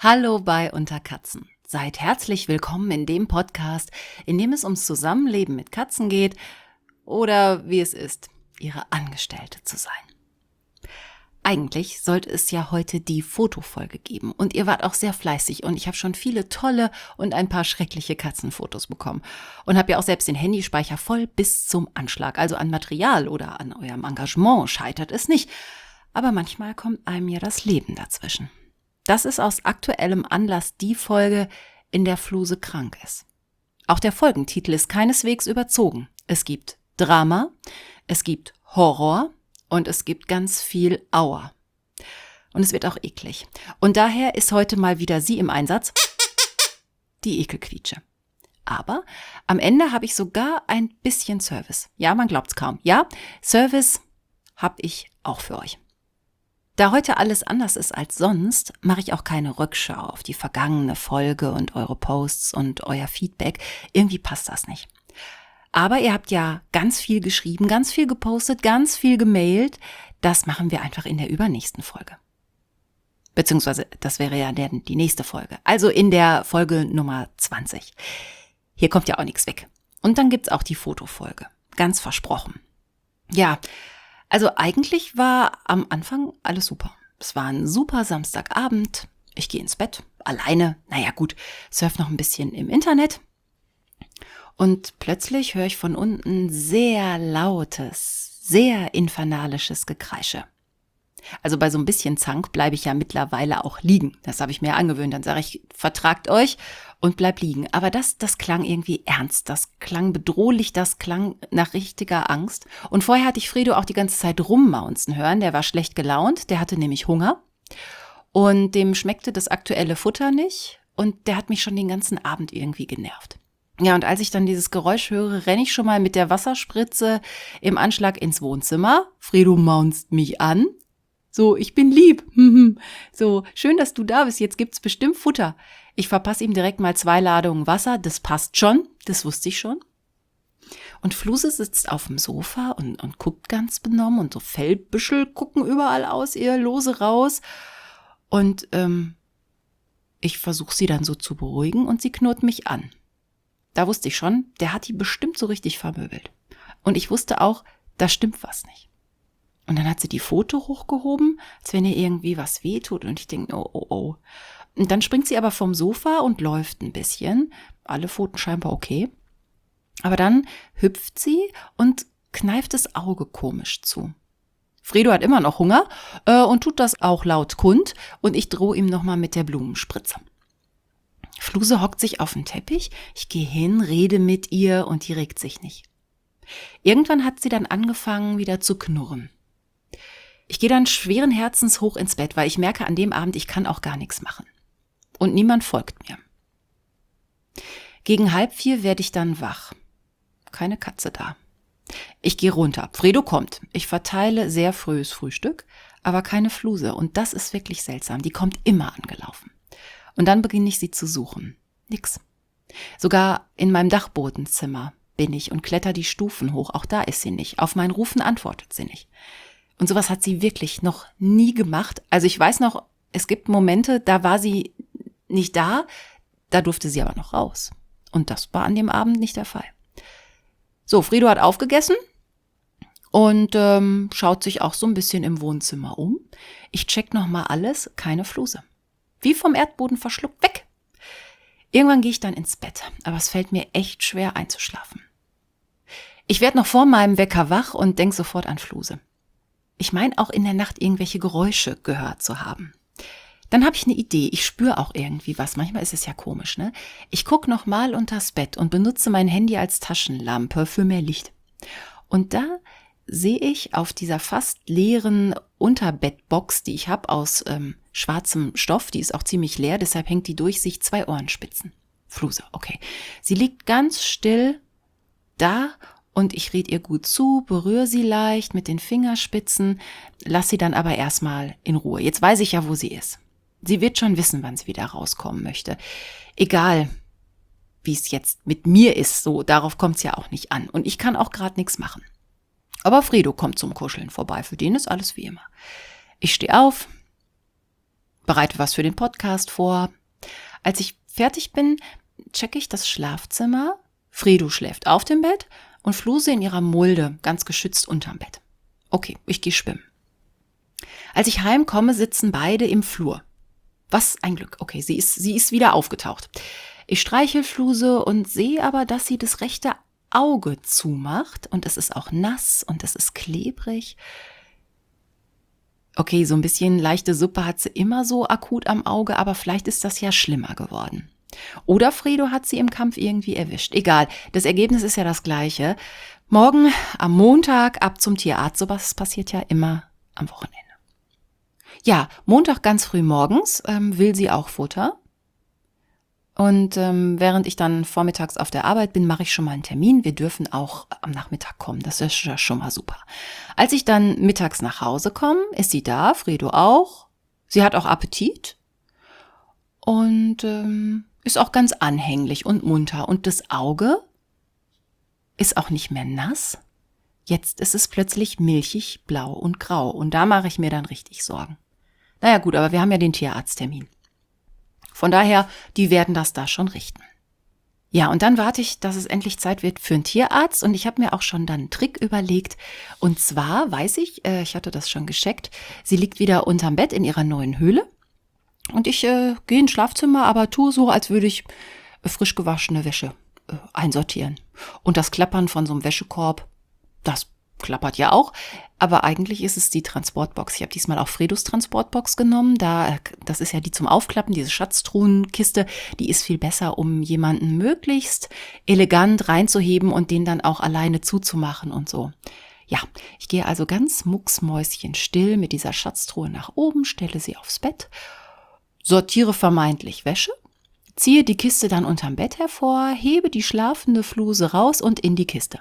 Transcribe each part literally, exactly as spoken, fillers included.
Hallo bei Unter Katzen. Seid herzlich willkommen in dem Podcast, in dem es ums Zusammenleben mit Katzen geht oder wie es ist, ihre Angestellte zu sein. Eigentlich sollte es ja heute die Fotofolge geben und ihr wart auch sehr fleißig und ich habe schon viele tolle und ein paar schreckliche Katzenfotos bekommen und habe ja auch selbst den Handyspeicher voll bis zum Anschlag. Also an Material oder an eurem Engagement scheitert es nicht, aber manchmal kommt einem ja das Leben dazwischen. Das ist aus aktuellem Anlass die Folge, in der Fluse krank ist. Auch der Folgentitel ist keineswegs überzogen. Es gibt Drama, es gibt Horror und es gibt ganz viel Aua. Und es wird auch eklig. Und daher ist heute mal wieder sie im Einsatz, die Ekelquietsche. Aber am Ende habe ich sogar ein bisschen Service. Ja, man glaubt's kaum. Ja, Service habe ich auch für euch. Da heute alles anders ist als sonst, mache ich auch keine Rückschau auf die vergangene Folge und eure Posts und euer Feedback. Irgendwie passt das nicht. Aber ihr habt ja ganz viel geschrieben, ganz viel gepostet, ganz viel gemailt. Das machen wir einfach in der übernächsten Folge. Beziehungsweise, das wäre ja der, die nächste Folge. Also in der Folge Nummer zwanzig. Hier kommt ja auch nichts weg. Und dann gibt's auch die Fotofolge. Ganz versprochen. Ja, also eigentlich war am Anfang alles super. Es war ein super Samstagabend. Ich gehe ins Bett, alleine. Naja gut, surf noch ein bisschen im Internet. Und plötzlich höre ich von unten sehr lautes, sehr infernalisches Gekreische. Also bei so ein bisschen Zank bleibe ich ja mittlerweile auch liegen. Das habe ich mir angewöhnt. Dann sage ich, vertragt euch und bleib liegen. Aber das, das klang irgendwie ernst. Das klang bedrohlich. Das klang nach richtiger Angst. Und vorher hatte ich Fredo auch die ganze Zeit rummaunzen hören. Der war schlecht gelaunt. Der hatte nämlich Hunger. Und dem schmeckte das aktuelle Futter nicht. Und der hat mich schon den ganzen Abend irgendwie genervt. Ja, und als ich dann dieses Geräusch höre, renne ich schon mal mit der Wasserspritze im Anschlag ins Wohnzimmer. Fredo maunzt mich an. So, ich bin lieb. So, schön, dass du da bist. Jetzt gibt's bestimmt Futter. Ich verpasse ihm direkt mal zwei Ladungen Wasser. Das passt schon. Das wusste ich schon. Und Fluse sitzt auf dem Sofa und, und guckt ganz benommen und so Fellbüschel gucken überall aus ihr Lose raus. Und ähm, ich versuche sie dann so zu beruhigen und sie knurrt mich an. Da wusste ich schon, der hat die bestimmt so richtig vermöbelt. Und ich wusste auch, da stimmt was nicht. Und dann hat sie die Foto hochgehoben, als wenn ihr irgendwie was wehtut. Und ich denke, oh, oh, oh. Und dann springt sie aber vom Sofa und läuft ein bisschen. Alle Pfoten scheinbar okay. Aber dann hüpft sie und kneift das Auge komisch zu. Fredo hat immer noch Hunger äh, und tut das auch laut kund. Und ich drohe ihm nochmal mit der Blumenspritze. Fluse hockt sich auf den Teppich. Ich gehe hin, rede mit ihr und die regt sich nicht. Irgendwann hat sie dann angefangen, wieder zu knurren. Ich gehe dann schweren Herzens hoch ins Bett, weil ich merke an dem Abend, ich kann auch gar nichts machen. Und niemand folgt mir. Gegen halb vier werde ich dann wach. Keine Katze da. Ich gehe runter. Fredo kommt. Ich verteile sehr frühes Frühstück, aber keine Fluse. Und das ist wirklich seltsam. Die kommt immer angelaufen. Und dann beginne ich sie zu suchen. Nix. Sogar in meinem Dachbodenzimmer bin ich und kletter die Stufen hoch. Auch da ist sie nicht. Auf meinen Rufen antwortet sie nicht. Und sowas hat sie wirklich noch nie gemacht. Also ich weiß noch, es gibt Momente, da war sie nicht da, da durfte sie aber noch raus. Und das war an dem Abend nicht der Fall. So, Fredo hat aufgegessen und ähm, schaut sich auch so ein bisschen im Wohnzimmer um. Ich check nochmal alles, keine Fluse. Wie vom Erdboden verschluckt, weg. Irgendwann gehe ich dann ins Bett, aber es fällt mir echt schwer einzuschlafen. Ich werde noch vor meinem Wecker wach und denke sofort an Fluse. Ich meine auch in der Nacht irgendwelche Geräusche gehört zu haben. Dann habe ich eine Idee, ich spüre auch irgendwie was, manchmal ist es ja komisch, ne? Ich gucke nochmal unters Bett und benutze mein Handy als Taschenlampe für mehr Licht. Und da sehe ich auf dieser fast leeren Unterbettbox, die ich habe aus ähm, schwarzem Stoff, die ist auch ziemlich leer, deshalb hängt die Durchsicht zwei Ohrenspitzen. Fluse, okay. Sie liegt ganz still da und ich rede ihr gut zu, berühre sie leicht mit den Fingerspitzen, lass sie dann aber erstmal in Ruhe. Jetzt weiß ich ja, wo sie ist. Sie wird schon wissen, wann sie wieder rauskommen möchte. Egal, wie es jetzt mit mir ist, so, darauf kommt es ja auch nicht an. Und ich kann auch gerade nichts machen. Aber Fredo kommt zum Kuscheln vorbei, für den ist alles wie immer. Ich stehe auf, bereite was für den Podcast vor. Als ich fertig bin, checke ich das Schlafzimmer. Fredo schläft auf dem Bett und Fluse in ihrer Mulde, ganz geschützt unterm Bett. Okay, ich gehe schwimmen. Als ich heimkomme, sitzen beide im Flur. Was ein Glück. Okay, sie ist, sie ist wieder aufgetaucht. Ich streichel Fluse und sehe aber, dass sie das rechte Auge zumacht und es ist auch nass und es ist klebrig. Okay, so ein bisschen leichte Suppe hat sie immer so akut am Auge, aber vielleicht ist das ja schlimmer geworden. Oder Fredo hat sie im Kampf irgendwie erwischt. Egal, das Ergebnis ist ja das gleiche. Morgen am Montag ab zum Tierarzt. Sowas passiert ja immer am Wochenende. Ja, Montag ganz früh morgens ähm, will sie auch Futter. Und ähm, während ich dann vormittags auf der Arbeit bin, mache ich schon mal einen Termin. Wir dürfen auch am Nachmittag kommen. Das ist ja schon mal super. Als ich dann mittags nach Hause komme, ist sie da, Fredo auch. Sie hat auch Appetit und ähm, ist auch ganz anhänglich und munter. Und das Auge ist auch nicht mehr nass. Jetzt ist es plötzlich milchig, blau und grau. Und da mache ich mir dann richtig Sorgen. Naja gut, aber wir haben ja den Tierarzttermin. Von daher, die werden das da schon richten. Ja, und dann warte ich, dass es endlich Zeit wird für einen Tierarzt. Und ich habe mir auch schon dann einen Trick überlegt. Und zwar weiß ich, äh, ich hatte das schon gecheckt, sie liegt wieder unterm Bett in ihrer neuen Höhle. Und ich äh, gehe ins Schlafzimmer, aber tue so, als würde ich äh, frisch gewaschene Wäsche äh, einsortieren. Und das Klappern von so einem Wäschekorb, das klappert ja auch. Aber eigentlich ist es die Transportbox. Ich habe diesmal auch Fredos Transportbox genommen. Da, das ist ja die zum Aufklappen, diese Schatztruhenkiste. Die ist viel besser, um jemanden möglichst elegant reinzuheben und den dann auch alleine zuzumachen und so. Ja, ich gehe also ganz mucksmäuschenstill mit dieser Schatztruhe nach oben, stelle sie aufs Bett, sortiere vermeintlich Wäsche, ziehe die Kiste dann unterm Bett hervor, hebe die schlafende Fluse raus und in die Kiste.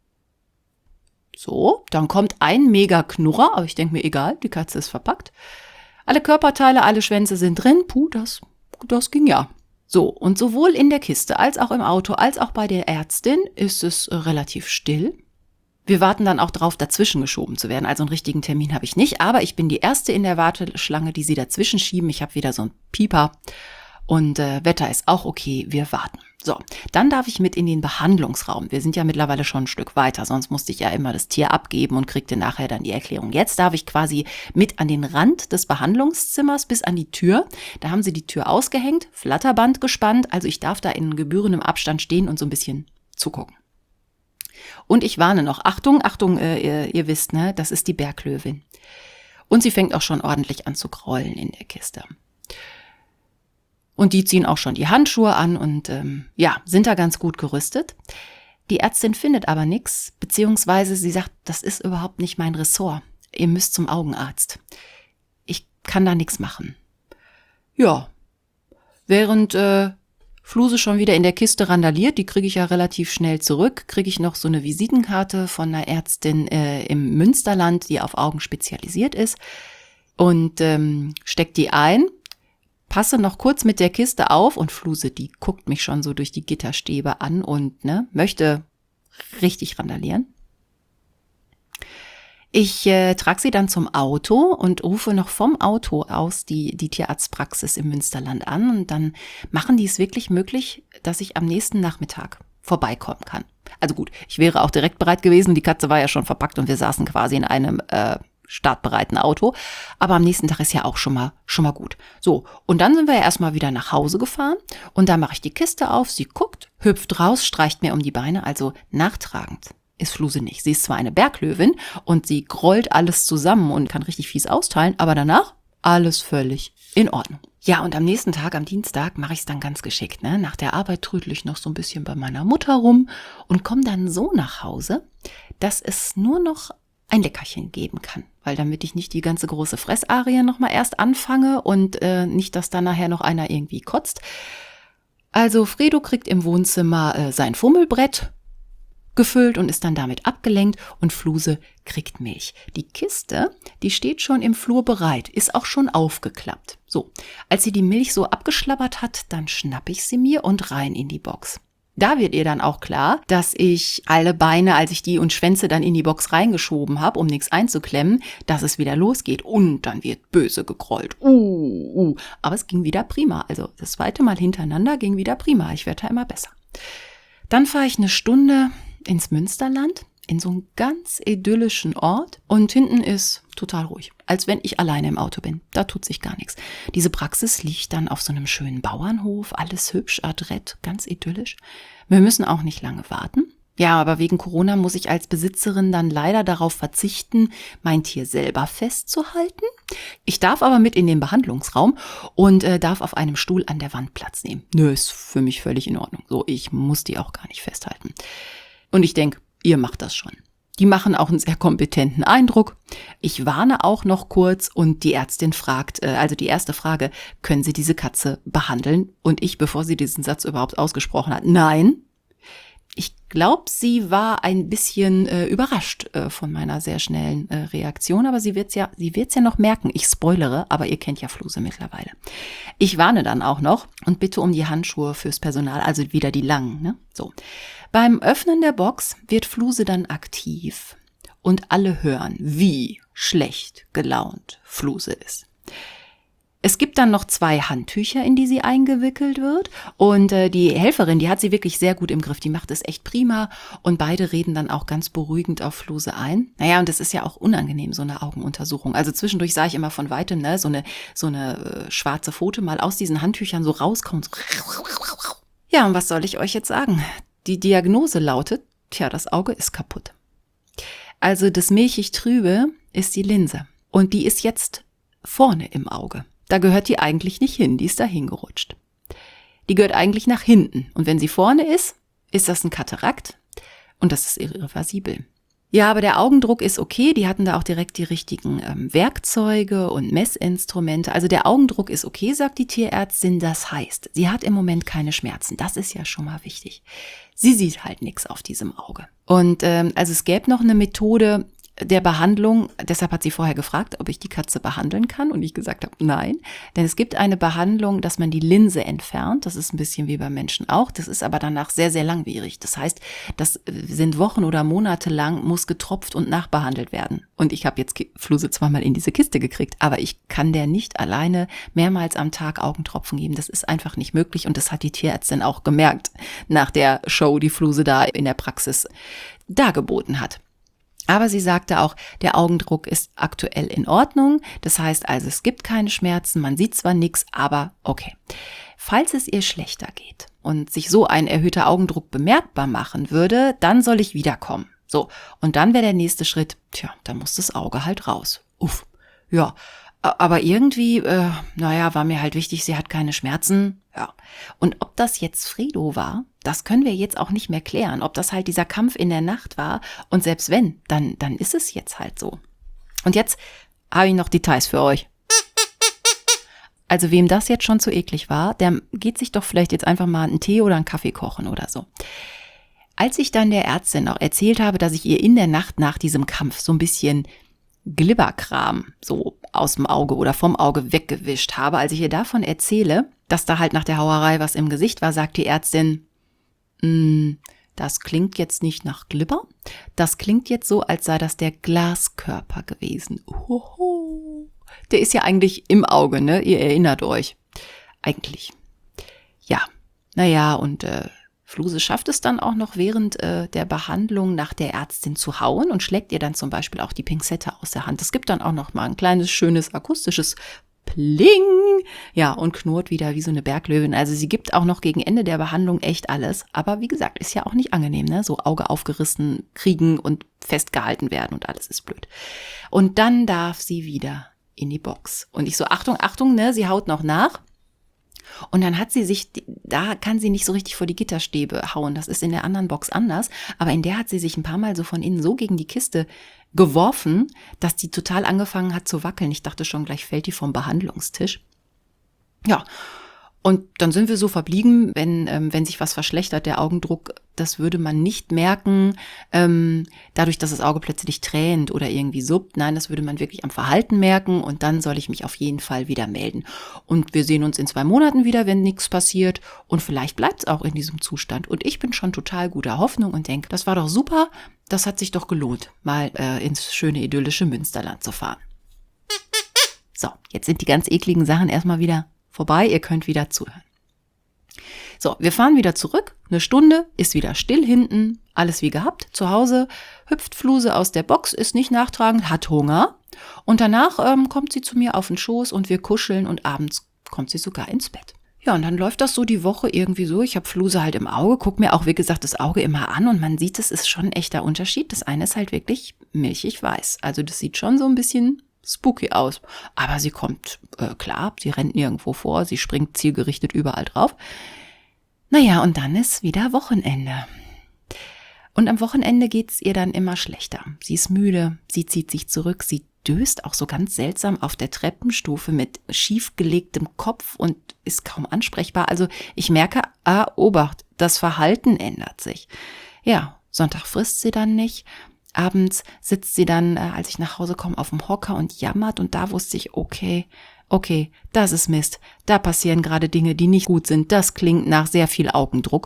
So, dann kommt ein Mega-Knurrer, aber ich denke mir, egal, die Katze ist verpackt. Alle Körperteile, alle Schwänze sind drin. Puh, das, das ging ja. So, und sowohl in der Kiste als auch im Auto, als auch bei der Ärztin ist es relativ still. Wir warten dann auch drauf, dazwischen geschoben zu werden. Also einen richtigen Termin habe ich nicht, aber ich bin die Erste in der Warteschlange, die sie dazwischen schieben. Ich habe wieder so einen Pieper und äh, Wetter ist auch okay, wir warten. So, dann darf ich mit in den Behandlungsraum. Wir sind ja mittlerweile schon ein Stück weiter, sonst musste ich ja immer das Tier abgeben und kriegte nachher dann die Erklärung. Jetzt darf ich quasi mit an den Rand des Behandlungszimmers bis an die Tür. Da haben sie die Tür ausgehängt, Flatterband gespannt, also ich darf da in gebührendem Abstand stehen und so ein bisschen zugucken. Und ich warne noch, Achtung, Achtung, äh, ihr, ihr wisst, ne, das ist die Berglöwin. Und sie fängt auch schon ordentlich an zu grollen in der Kiste. Und die ziehen auch schon die Handschuhe an und ähm, ja, sind da ganz gut gerüstet. Die Ärztin findet aber nichts, beziehungsweise sie sagt, das ist überhaupt nicht mein Ressort. Ihr müsst zum Augenarzt. Ich kann da nichts machen. Ja, während äh, Fluse schon wieder in der Kiste randaliert, die kriege ich ja relativ schnell zurück, kriege ich noch so eine Visitenkarte von einer Ärztin äh, im Münsterland, die auf Augen spezialisiert ist und ähm, steckt die ein. Passe noch kurz mit der Kiste auf und Fluse, die guckt mich schon so durch die Gitterstäbe an und ne, möchte richtig randalieren. Ich äh, trage sie dann zum Auto und rufe noch vom Auto aus die, die Tierarztpraxis im Münsterland an und dann machen die es wirklich möglich, dass ich am nächsten Nachmittag vorbeikommen kann. Also gut, ich wäre auch direkt bereit gewesen, die Katze war ja schon verpackt und wir saßen quasi in einem äh, startbereiten Auto, aber am nächsten Tag ist ja auch schon mal schon mal gut. So, und dann sind wir ja erstmal wieder nach Hause gefahren und da mache ich die Kiste auf, sie guckt, hüpft raus, streicht mir um die Beine, also nachtragend ist Fluse nicht. Sie ist zwar eine Berglöwin und sie grollt alles zusammen und kann richtig fies austeilen, aber danach alles völlig in Ordnung. Ja, und am nächsten Tag, am Dienstag, mache ich es dann ganz geschickt. Ne? Nach der Arbeit trödel ich noch so ein bisschen bei meiner Mutter rum und komme dann so nach Hause, dass es nur noch ein Leckerchen geben kann, weil damit ich nicht die ganze große Fressarie nochmal erst anfange und äh, nicht, dass dann nachher noch einer irgendwie kotzt. Also Fredo kriegt im Wohnzimmer äh, sein Fummelbrett gefüllt und ist dann damit abgelenkt und Fluse kriegt Milch. Die Kiste, die steht schon im Flur bereit, ist auch schon aufgeklappt. So, als sie die Milch so abgeschlabbert hat, dann schnapp ich sie mir und rein in die Box. Da wird ihr dann auch klar, dass ich alle Beine, als ich die und Schwänze dann in die Box reingeschoben habe, um nichts einzuklemmen, dass es wieder losgeht. Und dann wird böse gegrollt. Uh, uh. Aber es ging wieder prima. Also das zweite Mal hintereinander ging wieder prima. Ich werde da immer besser. Dann fahre ich eine Stunde ins Münsterland, in so einen ganz idyllischen Ort. Und hinten ist total ruhig, als wenn ich alleine im Auto bin. Da tut sich gar nichts. Diese Praxis liegt dann auf so einem schönen Bauernhof, alles hübsch, adrett, ganz idyllisch. Wir müssen auch nicht lange warten. Ja, aber wegen Corona muss ich als Besitzerin dann leider darauf verzichten, mein Tier selber festzuhalten. Ich darf aber mit in den Behandlungsraum und äh, darf auf einem Stuhl an der Wand Platz nehmen. Nö, ist für mich völlig in Ordnung. So, ich muss die auch gar nicht festhalten. Und ich denke, ihr macht das schon. Die machen auch einen sehr kompetenten Eindruck. Ich warne auch noch kurz und die Ärztin fragt, also die erste Frage, können Sie diese Katze behandeln? Und ich, bevor sie diesen Satz überhaupt ausgesprochen hat, nein. Ich glaube, sie war ein bisschen äh, überrascht äh, von meiner sehr schnellen äh, Reaktion, aber sie wird's ja, sie wird's ja noch merken. Ich spoilere, aber ihr kennt ja Fluse mittlerweile. Ich warne dann auch noch und bitte um die Handschuhe fürs Personal, also wieder die langen, ne? So. Beim Öffnen der Box wird Fluse dann aktiv und alle hören, wie schlecht gelaunt Fluse ist. Es gibt dann noch zwei Handtücher, in die sie eingewickelt wird und äh, die Helferin, die hat sie wirklich sehr gut im Griff, die macht es echt prima und beide reden dann auch ganz beruhigend auf Fluse ein. Naja, und das ist ja auch unangenehm, so eine Augenuntersuchung. Also zwischendurch sah ich immer von Weitem, ne, so eine, so eine äh, schwarze Pfote mal aus diesen Handtüchern so rauskommt. Ja, und was soll ich euch jetzt sagen? Die Diagnose lautet, tja, das Auge ist kaputt. Also das milchig Trübe ist die Linse und die ist jetzt vorne im Auge. Da gehört die eigentlich nicht hin, die ist da hingerutscht. Die gehört eigentlich nach hinten und wenn sie vorne ist, ist das ein Katarakt und das ist irreversibel. Ja, aber der Augendruck ist okay, die hatten da auch direkt die richtigen ähm, Werkzeuge und Messinstrumente. Also der Augendruck ist okay, sagt die Tierärztin, das heißt, sie hat im Moment keine Schmerzen, das ist ja schon mal wichtig. Sie sieht halt nichts auf diesem Auge. Und ähm, also es gäbe noch eine Methode der Behandlung, deshalb hat sie vorher gefragt, ob ich die Katze behandeln kann und ich gesagt habe, nein, denn es gibt eine Behandlung, dass man die Linse entfernt, das ist ein bisschen wie beim Menschen auch, das ist aber danach sehr, sehr langwierig, das heißt, das sind Wochen oder Monate lang, muss getropft und nachbehandelt werden und ich habe jetzt Fluse zweimal in diese Kiste gekriegt, aber ich kann der nicht alleine mehrmals am Tag Augentropfen geben, das ist einfach nicht möglich und das hat die Tierärztin auch gemerkt nach der Show, die Fluse da in der Praxis dargeboten hat. Aber sie sagte auch, der Augendruck ist aktuell in Ordnung. Das heißt also, es gibt keine Schmerzen, man sieht zwar nichts, aber okay. Falls es ihr schlechter geht und sich so ein erhöhter Augendruck bemerkbar machen würde, dann soll ich wiederkommen. So, und dann wäre der nächste Schritt, tja, dann muss das Auge halt raus. Uff, ja. Aber irgendwie, äh, naja, war mir halt wichtig, sie hat keine Schmerzen. Ja. Und ob das jetzt Fredo war, das können wir jetzt auch nicht mehr klären. Ob das halt dieser Kampf in der Nacht war. Und selbst wenn, dann, dann ist es jetzt halt so. Und jetzt habe ich noch Details für euch. Also wem das jetzt schon zu eklig war, der geht sich doch vielleicht jetzt einfach mal einen Tee oder einen Kaffee kochen oder so. Als ich dann der Ärztin auch erzählt habe, dass ich ihr in der Nacht nach diesem Kampf so ein bisschen Glibberkram so aus dem Auge oder vom Auge weggewischt habe. Als ich ihr davon erzähle, dass da halt nach der Hauerei was im Gesicht war, sagt die Ärztin, das klingt jetzt nicht nach Glibber, das klingt jetzt so, als sei das der Glaskörper gewesen. Oho. Der ist ja eigentlich im Auge, ne? Ihr erinnert euch. Eigentlich. Ja, naja, und äh, Fluse schafft es dann auch noch während äh, der Behandlung nach der Ärztin zu hauen und schlägt ihr dann zum Beispiel auch die Pinzette aus der Hand. Es gibt dann auch noch mal ein kleines, schönes, akustisches Pling, ja, und knurrt wieder wie so eine Berglöwin. Also sie gibt auch noch gegen Ende der Behandlung echt alles. Aber wie gesagt, ist ja auch nicht angenehm, ne? So Auge aufgerissen kriegen und festgehalten werden und alles ist blöd. Und dann darf sie wieder in die Box. Und ich so, Achtung, Achtung, ne? Sie haut noch nach. Und dann hat sie sich, da kann sie nicht so richtig vor die Gitterstäbe hauen. Das ist in der anderen Box anders. Aber in der hat sie sich ein paar Mal so von innen so gegen die Kiste geworfen, dass die total angefangen hat zu wackeln. Ich dachte schon, gleich fällt die vom Behandlungstisch. Ja, Und dann sind wir so verblieben, wenn, ähm, wenn sich was verschlechtert, der Augendruck, das würde man nicht merken, ähm, dadurch, dass das Auge plötzlich tränt oder irgendwie suppt. Nein, das würde man wirklich am Verhalten merken und dann soll ich mich auf jeden Fall wieder melden. Und wir sehen uns in zwei Monaten wieder, wenn nichts passiert und vielleicht bleibt es auch in diesem Zustand. Und ich bin schon total guter Hoffnung und denke, das war doch super, das hat sich doch gelohnt, mal äh, ins schöne idyllische Münsterland zu fahren. So, jetzt sind die ganz ekligen Sachen erstmal wieder vorbei, ihr könnt wieder zuhören. So, wir fahren wieder zurück, eine Stunde, ist wieder still hinten, alles wie gehabt, zu Hause, hüpft Fluse aus der Box, ist nicht nachtragend, hat Hunger und danach ähm, kommt sie zu mir auf den Schoß und wir kuscheln und abends kommt sie sogar ins Bett. Ja, und dann läuft das so die Woche irgendwie so, ich habe Fluse halt im Auge, guck mir auch, wie gesagt, das Auge immer an und man sieht, es ist schon ein echter Unterschied, das eine ist halt wirklich milchig weiß, also das sieht schon so ein bisschen spooky aus, aber sie kommt äh, klar, sie rennt nirgendwo vor, sie springt zielgerichtet überall drauf. Naja, und dann ist wieder Wochenende. Und am Wochenende geht's ihr dann immer schlechter. Sie ist müde, sie zieht sich zurück, sie döst auch so ganz seltsam auf der Treppenstufe mit schiefgelegtem Kopf und ist kaum ansprechbar. Also ich merke, ah, Obacht, das Verhalten ändert sich. Ja, Sonntag frisst sie dann nicht. Abends sitzt sie dann, als ich nach Hause komme, auf dem Hocker und jammert und da wusste ich, okay, okay, das ist Mist. Da passieren gerade Dinge, die nicht gut sind. Das klingt nach sehr viel Augendruck.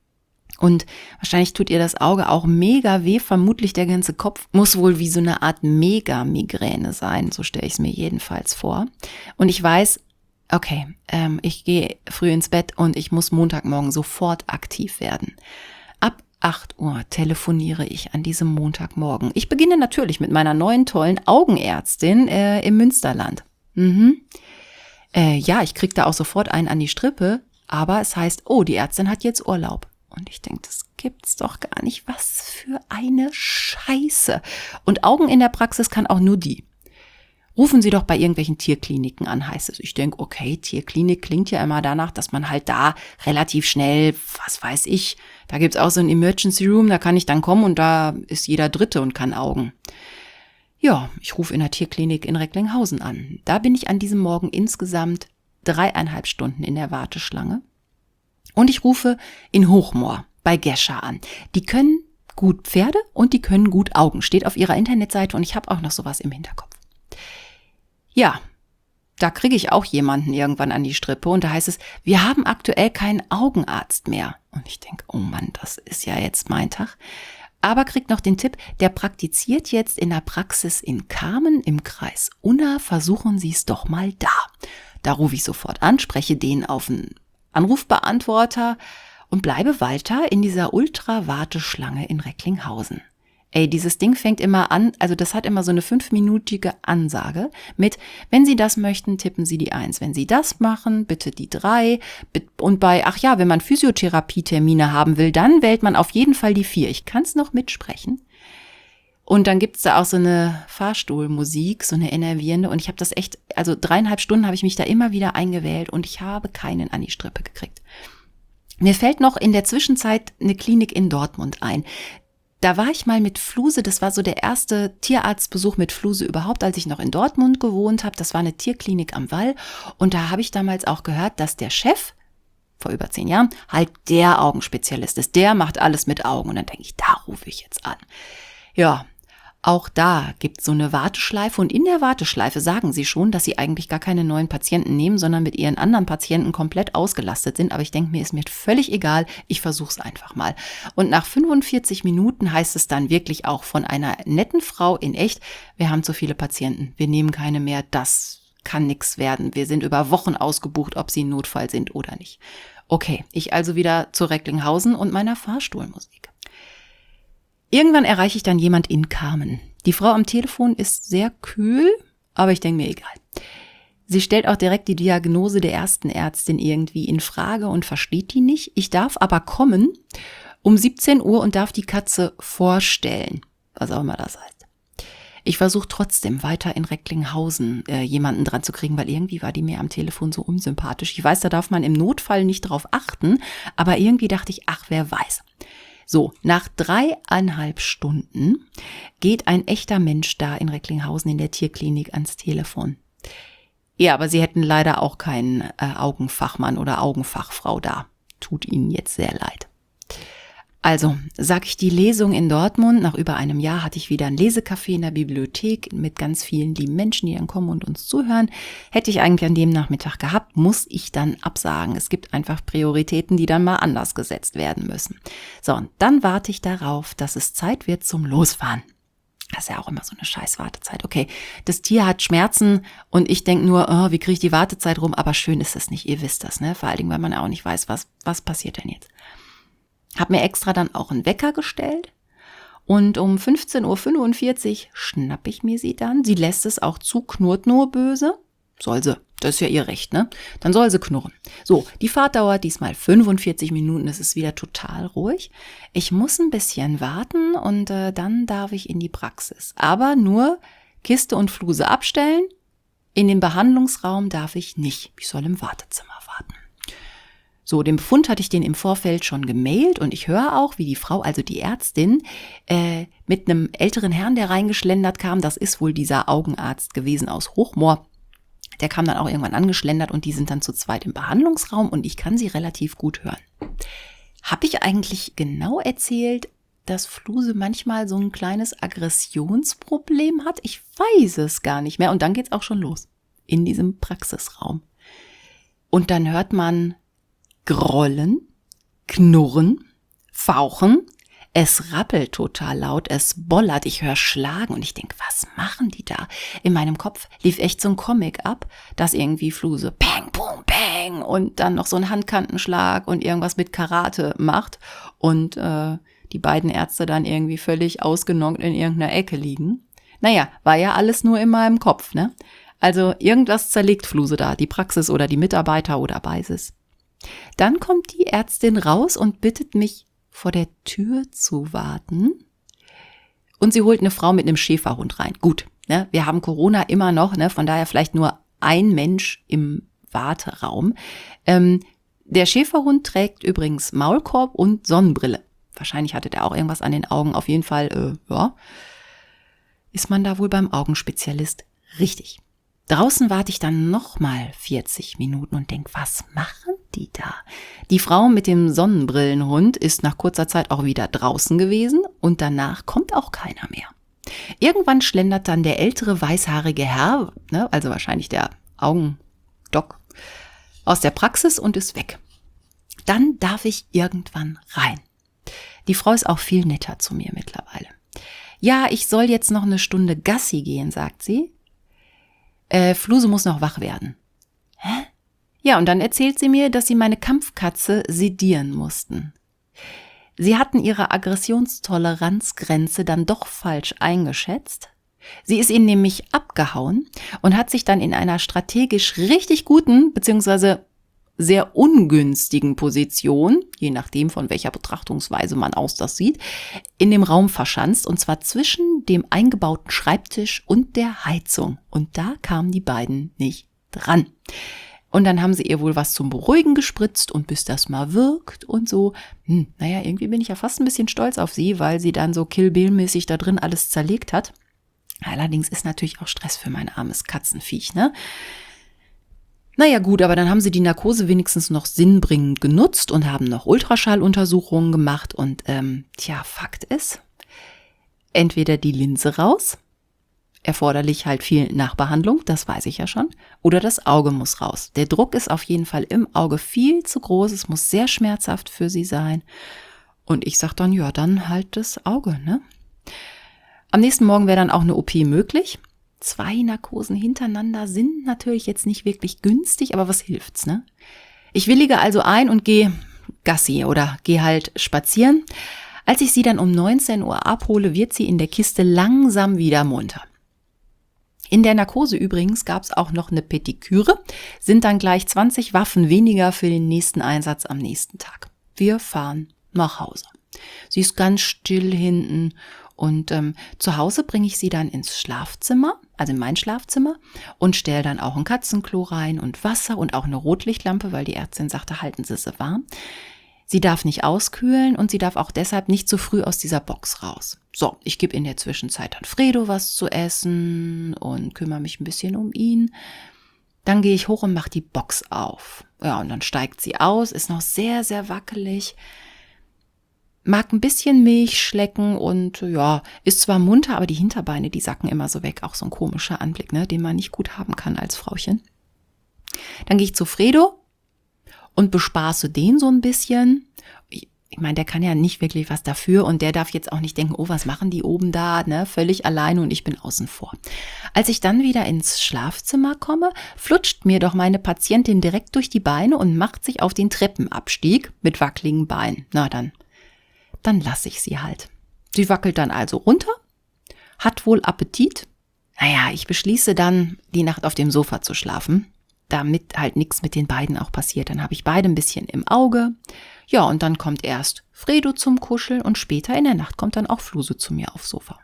Und wahrscheinlich tut ihr das Auge auch mega weh, vermutlich der ganze Kopf. Muss wohl wie so eine Art Mega-Migräne sein, so stelle ich es mir jedenfalls vor. Und ich weiß, okay, ähm, ich gehe früh ins Bett und ich muss Montagmorgen sofort aktiv werden. Ab acht Uhr telefoniere ich an diesem Montagmorgen. Ich beginne natürlich mit meiner neuen tollen Augenärztin äh, im Münsterland. Mhm. Äh, ja, ich kriege da auch sofort einen an die Strippe, aber es heißt, oh, die Ärztin hat jetzt Urlaub. Und ich denke, das gibt's doch gar nicht. Was für eine Scheiße. Und Augen in der Praxis kann auch nur die. Rufen Sie doch bei irgendwelchen Tierkliniken an, heißt es. Ich denke, okay, Tierklinik klingt ja immer danach, dass man halt da relativ schnell, was weiß ich, da gibt's auch so ein Emergency Room, da kann ich dann kommen und da ist jeder Dritte und kann Augen. Ja, ich rufe in der Tierklinik in Recklinghausen an. Da bin ich an diesem Morgen insgesamt dreieinhalb Stunden in der Warteschlange. Und ich rufe in Hochmoor bei Gescher an. Die können gut Pferde und die können gut Augen. Steht auf ihrer Internetseite und ich habe auch noch sowas im Hinterkopf. Ja, da kriege ich auch jemanden irgendwann an die Strippe und da heißt es, wir haben aktuell keinen Augenarzt mehr. Und ich denke, oh Mann, das ist ja jetzt mein Tag. Aber kriegt noch den Tipp, der praktiziert jetzt in der Praxis in Kamen im Kreis Unna. Versuchen Sie es doch mal da. Da rufe ich sofort an, spreche den auf den Anrufbeantworter und bleibe weiter in dieser Ultra-Warteschlange in Recklinghausen. Ey, dieses Ding fängt immer an, also das hat immer so eine fünfminütige Ansage mit, wenn Sie das möchten, tippen Sie die eins. Wenn Sie das machen, bitte die drei. Und bei, ach ja, wenn man Physiotherapie-Termine haben will, dann wählt man auf jeden Fall die vier. Ich kann es noch mitsprechen. Und dann gibt's da auch so eine Fahrstuhlmusik, so eine enervierende. Und ich habe das echt, also dreieinhalb Stunden habe ich mich da immer wieder eingewählt und ich habe keinen an die Strippe gekriegt. Mir fällt noch in der Zwischenzeit eine Klinik in Dortmund ein. Da war ich mal mit Fluse, das war so der erste Tierarztbesuch mit Fluse überhaupt, als ich noch in Dortmund gewohnt habe. Das war eine Tierklinik am Wall und da habe ich damals auch gehört, dass der Chef, vor über zehn Jahren, halt der Augenspezialist ist. Der macht alles mit Augen und dann denke ich, da rufe ich jetzt an. Ja, auch da gibt es so eine Warteschleife und in der Warteschleife sagen sie schon, dass sie eigentlich gar keine neuen Patienten nehmen, sondern mit ihren anderen Patienten komplett ausgelastet sind. Aber ich denke mir, ist mir völlig egal, ich versuche es einfach mal. Und nach fünfundvierzig Minuten heißt es dann wirklich auch von einer netten Frau in echt, wir haben zu viele Patienten, wir nehmen keine mehr, das kann nix werden. Wir sind über Wochen ausgebucht, ob sie ein Notfall sind oder nicht. Okay, ich also wieder zu Recklinghausen und meiner Fahrstuhlmusik. Irgendwann erreiche ich dann jemand in Kamen. Die Frau am Telefon ist sehr kühl, aber ich denke mir, egal. Sie stellt auch direkt die Diagnose der ersten Ärztin irgendwie in Frage und versteht die nicht. Ich darf aber kommen um siebzehn Uhr und darf die Katze vorstellen, was auch immer das heißt. Ich versuche trotzdem weiter in Recklinghausen äh, jemanden dran zu kriegen, weil irgendwie war die mir am Telefon so unsympathisch. Ich weiß, da darf man im Notfall nicht drauf achten, aber irgendwie dachte ich, ach, wer weiß. So, nach dreieinhalb Stunden geht ein echter Mensch da in Recklinghausen in der Tierklinik ans Telefon. Ja, aber sie hätten leider auch keinen äh, Augenfachmann oder Augenfachfrau da. Tut ihnen jetzt sehr leid. Also, sag ich die Lesung in Dortmund, nach über einem Jahr hatte ich wieder ein Lesecafé in der Bibliothek mit ganz vielen lieben Menschen, die dann kommen und uns zuhören. Hätte ich eigentlich an dem Nachmittag gehabt, muss ich dann absagen. Es gibt einfach Prioritäten, die dann mal anders gesetzt werden müssen. So, und dann warte ich darauf, dass es Zeit wird zum Losfahren. Das ist ja auch immer so eine scheiß Wartezeit. Okay, das Tier hat Schmerzen und ich denke nur, oh, wie kriege ich die Wartezeit rum? Aber schön ist das nicht, ihr wisst das, ne? Vor allen Dingen, weil man auch nicht weiß, was, was passiert denn jetzt. Hab mir extra dann auch einen Wecker gestellt und um fünfzehn Uhr fünfundvierzig schnapp ich mir sie dann. Sie lässt es auch zu, knurrt nur böse. Soll sie, das ist ja ihr Recht, ne? Dann soll sie knurren. So, die Fahrt dauert diesmal fünfundvierzig Minuten, es ist wieder total ruhig. Ich muss ein bisschen warten und äh, dann darf ich in die Praxis. Aber nur Kiste und Fluse abstellen. In den Behandlungsraum darf ich nicht. Ich soll im Wartezimmer warten. So, den Befund hatte ich den im Vorfeld schon gemailt und ich höre auch, wie die Frau, also die Ärztin, äh, mit einem älteren Herrn, der reingeschlendert kam, das ist wohl dieser Augenarzt gewesen aus Hochmoor, der kam dann auch irgendwann angeschlendert und die sind dann zu zweit im Behandlungsraum und ich kann sie relativ gut hören. Habe ich eigentlich genau erzählt, dass Fluse manchmal so ein kleines Aggressionsproblem hat? Ich weiß es gar nicht mehr und dann geht's auch schon los in diesem Praxisraum. Und dann hört man Grollen, Knurren, Fauchen, es rappelt total laut, es bollert, ich höre Schlagen und ich denke, was machen die da? In meinem Kopf lief echt so ein Comic ab, dass irgendwie Fluse Peng, Pum, Peng und dann noch so ein Handkantenschlag und irgendwas mit Karate macht und äh, die beiden Ärzte dann irgendwie völlig ausgenockt in irgendeiner Ecke liegen. Naja, war ja alles nur in meinem Kopf, ne? Also irgendwas zerlegt Fluse da, die Praxis oder die Mitarbeiter oder beides. Dann kommt die Ärztin raus und bittet mich, vor der Tür zu warten. Und sie holt eine Frau mit einem Schäferhund rein. Gut, ne, wir haben Corona immer noch, ne, von daher vielleicht nur ein Mensch im Warteraum. Ähm, der Schäferhund trägt übrigens Maulkorb und Sonnenbrille. Wahrscheinlich hatte der auch irgendwas an den Augen. Auf jeden Fall, äh, ja, ist man da wohl beim Augenspezialist richtig. Draußen warte ich dann nochmal vierzig Minuten und denke, was machen die da? Die Frau mit dem Sonnenbrillenhund ist nach kurzer Zeit auch wieder draußen gewesen und danach kommt auch keiner mehr. Irgendwann schlendert dann der ältere weißhaarige Herr, ne, also wahrscheinlich der Augendoc, aus der Praxis und ist weg. Dann darf ich irgendwann rein. Die Frau ist auch viel netter zu mir mittlerweile. Ja, ich soll jetzt noch eine Stunde Gassi gehen, sagt sie. Äh, Fluse muss noch wach werden. Hä? Ja, und dann erzählt sie mir, dass sie meine Kampfkatze sedieren mussten. Sie hatten ihre Aggressionstoleranzgrenze dann doch falsch eingeschätzt. Sie ist ihnen nämlich abgehauen und hat sich dann in einer strategisch richtig guten bzw. sehr ungünstigen Position, je nachdem von welcher Betrachtungsweise man aus das sieht, in dem Raum verschanzt und zwar zwischen dem eingebauten Schreibtisch und der Heizung. Und da kamen die beiden nicht dran. Und dann haben sie ihr wohl was zum Beruhigen gespritzt und bis das mal wirkt und so. Hm, naja, irgendwie bin ich ja fast ein bisschen stolz auf sie, weil sie dann so Kill Bill-mäßig da drin alles zerlegt hat. Allerdings ist natürlich auch Stress für mein armes Katzenviech, ne? Naja gut, aber dann haben sie die Narkose wenigstens noch sinnbringend genutzt und haben noch Ultraschalluntersuchungen gemacht und ähm, tja, Fakt ist, entweder die Linse raus, erforderlich halt viel Nachbehandlung, das weiß ich ja schon, oder das Auge muss raus. Der Druck ist auf jeden Fall im Auge viel zu groß, es muss sehr schmerzhaft für sie sein. Und ich sag dann, ja, dann halt das Auge, ne? Am nächsten Morgen wäre dann auch eine O P möglich. Zwei Narkosen hintereinander sind natürlich jetzt nicht wirklich günstig, aber was hilft's, ne? Ich willige also ein und gehe Gassi oder gehe halt spazieren. Als ich sie dann um neunzehn Uhr abhole, wird sie in der Kiste langsam wieder munter. In der Narkose übrigens gab es auch noch eine Petiküre, sind dann gleich zwanzig Waffen weniger für den nächsten Einsatz am nächsten Tag. Wir fahren nach Hause. Sie ist ganz still hinten und ähm, zu Hause bringe ich sie dann ins Schlafzimmer, also in mein Schlafzimmer und stelle dann auch ein Katzenklo rein und Wasser und auch eine Rotlichtlampe, weil die Ärztin sagte, halten Sie sie warm. Sie darf nicht auskühlen und sie darf auch deshalb nicht zu früh aus dieser Box raus. So, ich gebe in der Zwischenzeit dann Fredo was zu essen und kümmere mich ein bisschen um ihn. Dann gehe ich hoch und mache die Box auf. Ja, und dann steigt sie aus, ist noch sehr, sehr wackelig. Mag ein bisschen Milch schlecken und ja, ist zwar munter, aber die Hinterbeine, die sacken immer so weg. Auch so ein komischer Anblick, ne, den man nicht gut haben kann als Frauchen. Dann gehe ich zu Fredo und bespaße den so ein bisschen. Ich, ich meine, der kann ja nicht wirklich was dafür und der darf jetzt auch nicht denken, oh, was machen die oben da, ne, völlig alleine und ich bin außen vor. Als ich dann wieder ins Schlafzimmer komme, flutscht mir doch meine Patientin direkt durch die Beine und macht sich auf den Treppenabstieg mit wackeligen Beinen. Na dann, dann lasse ich sie halt. Sie wackelt dann also runter, hat wohl Appetit. Naja, ich beschließe dann, die Nacht auf dem Sofa zu schlafen, damit halt nichts mit den beiden auch passiert. Dann habe ich beide ein bisschen im Auge. Ja, und dann kommt erst Fredo zum Kuscheln und später in der Nacht kommt dann auch Fluse zu mir aufs Sofa.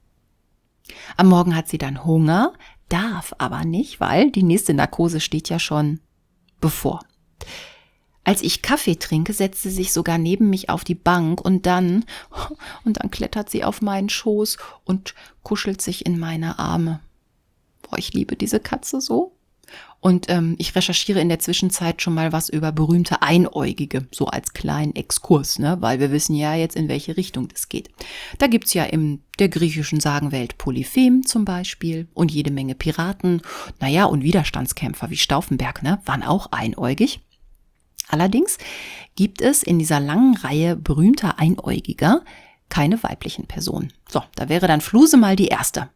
Am Morgen hat sie dann Hunger, darf aber nicht, weil die nächste Narkose steht ja schon bevor. Als ich Kaffee trinke, setzt sie sich sogar neben mich auf die Bank und dann, und dann klettert sie auf meinen Schoß und kuschelt sich in meine Arme. Boah, ich liebe diese Katze so. Und ähm, ich recherchiere in der Zwischenzeit schon mal was über berühmte Einäugige, so als kleinen Exkurs, ne? Weil wir wissen ja jetzt, in welche Richtung das geht. Da gibt's ja in der griechischen Sagenwelt Polyphem zum Beispiel und jede Menge Piraten. Naja, und Widerstandskämpfer wie Stauffenberg, ne, waren auch einäugig. Allerdings gibt es in dieser langen Reihe berühmter Einäugiger keine weiblichen Personen. So, da wäre dann Fluse mal die erste.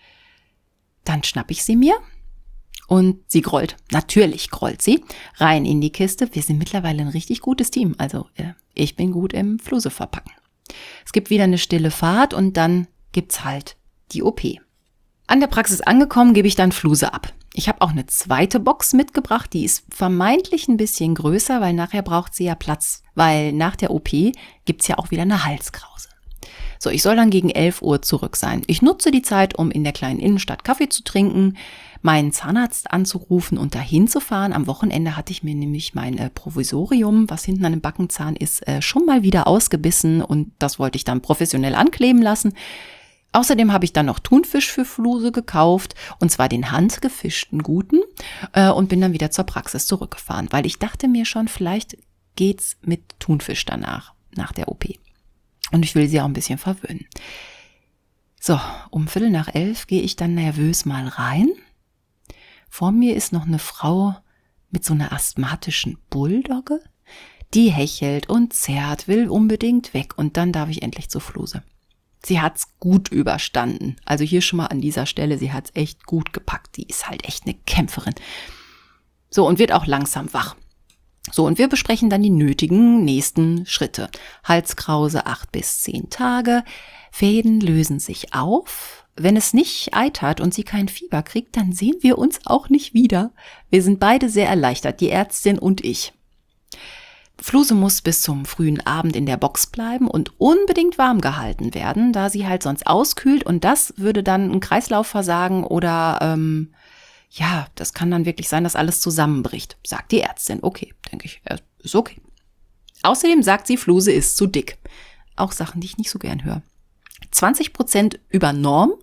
Dann schnapp ich sie mir. Und sie grollt, natürlich grollt sie, rein in die Kiste. Wir sind mittlerweile ein richtig gutes Team, also äh, ich bin gut im Fluse verpacken. Es gibt wieder eine stille Fahrt und dann gibt's halt die O P. An der Praxis angekommen, gebe ich dann Fluse ab. Ich habe auch eine zweite Box mitgebracht, die ist vermeintlich ein bisschen größer, weil nachher braucht sie ja Platz, weil nach der O P gibt's ja auch wieder eine Halskrause. So, ich soll dann gegen elf Uhr zurück sein. Ich nutze die Zeit, um in der kleinen Innenstadt Kaffee zu trinken, meinen Zahnarzt anzurufen und dahin zu fahren. Am Wochenende hatte ich mir nämlich mein äh, Provisorium, was hinten an dem Backenzahn ist, äh, schon mal wieder ausgebissen und das wollte ich dann professionell ankleben lassen. Außerdem habe ich dann noch Thunfisch für Fluse gekauft, und zwar den handgefischten guten, äh, und bin dann wieder zur Praxis zurückgefahren, weil ich dachte mir schon, vielleicht geht's mit Thunfisch danach, nach der O P. Und ich will sie auch ein bisschen verwöhnen. So, um Viertel nach elf gehe ich dann nervös mal rein. Vor mir ist noch eine Frau mit so einer asthmatischen Bulldogge. Die hechelt und zerrt, will unbedingt weg und dann darf ich endlich zur Fluse. Sie hat's gut überstanden. Also hier schon mal an dieser Stelle, sie hat's echt gut gepackt. Die ist halt echt eine Kämpferin. So, und wird auch langsam wach. So, und wir besprechen dann die nötigen nächsten Schritte. Halskrause acht bis zehn Tage. Fäden lösen sich auf. Wenn es nicht eitert und sie kein Fieber kriegt, dann sehen wir uns auch nicht wieder. Wir sind beide sehr erleichtert, die Ärztin und ich. Fluse muss bis zum frühen Abend in der Box bleiben und unbedingt warm gehalten werden, da sie halt sonst auskühlt und das würde dann ein Kreislaufversagen oder ähm, ja, das kann dann wirklich sein, dass alles zusammenbricht, sagt die Ärztin. Okay, denke ich, ist okay. Außerdem sagt sie, Fluse ist zu dick. Auch Sachen, die ich nicht so gern höre. zwanzig Prozent über Norm.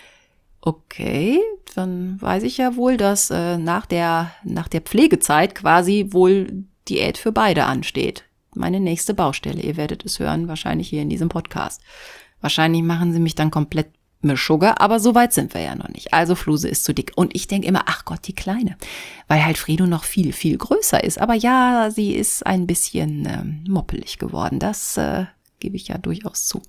Okay, dann weiß ich ja wohl, dass äh, nach der, nach der Pflegezeit quasi wohl Diät für beide ansteht. Meine nächste Baustelle, ihr werdet es hören, wahrscheinlich hier in diesem Podcast. Wahrscheinlich machen sie mich dann komplett Sugar, aber so weit sind wir ja noch nicht. Also Fluse ist zu dick. Und ich denke immer, ach Gott, die Kleine. Weil halt Fredo noch viel, viel größer ist. Aber ja, sie ist ein bisschen äh, moppelig geworden. Das äh, gebe ich ja durchaus zu.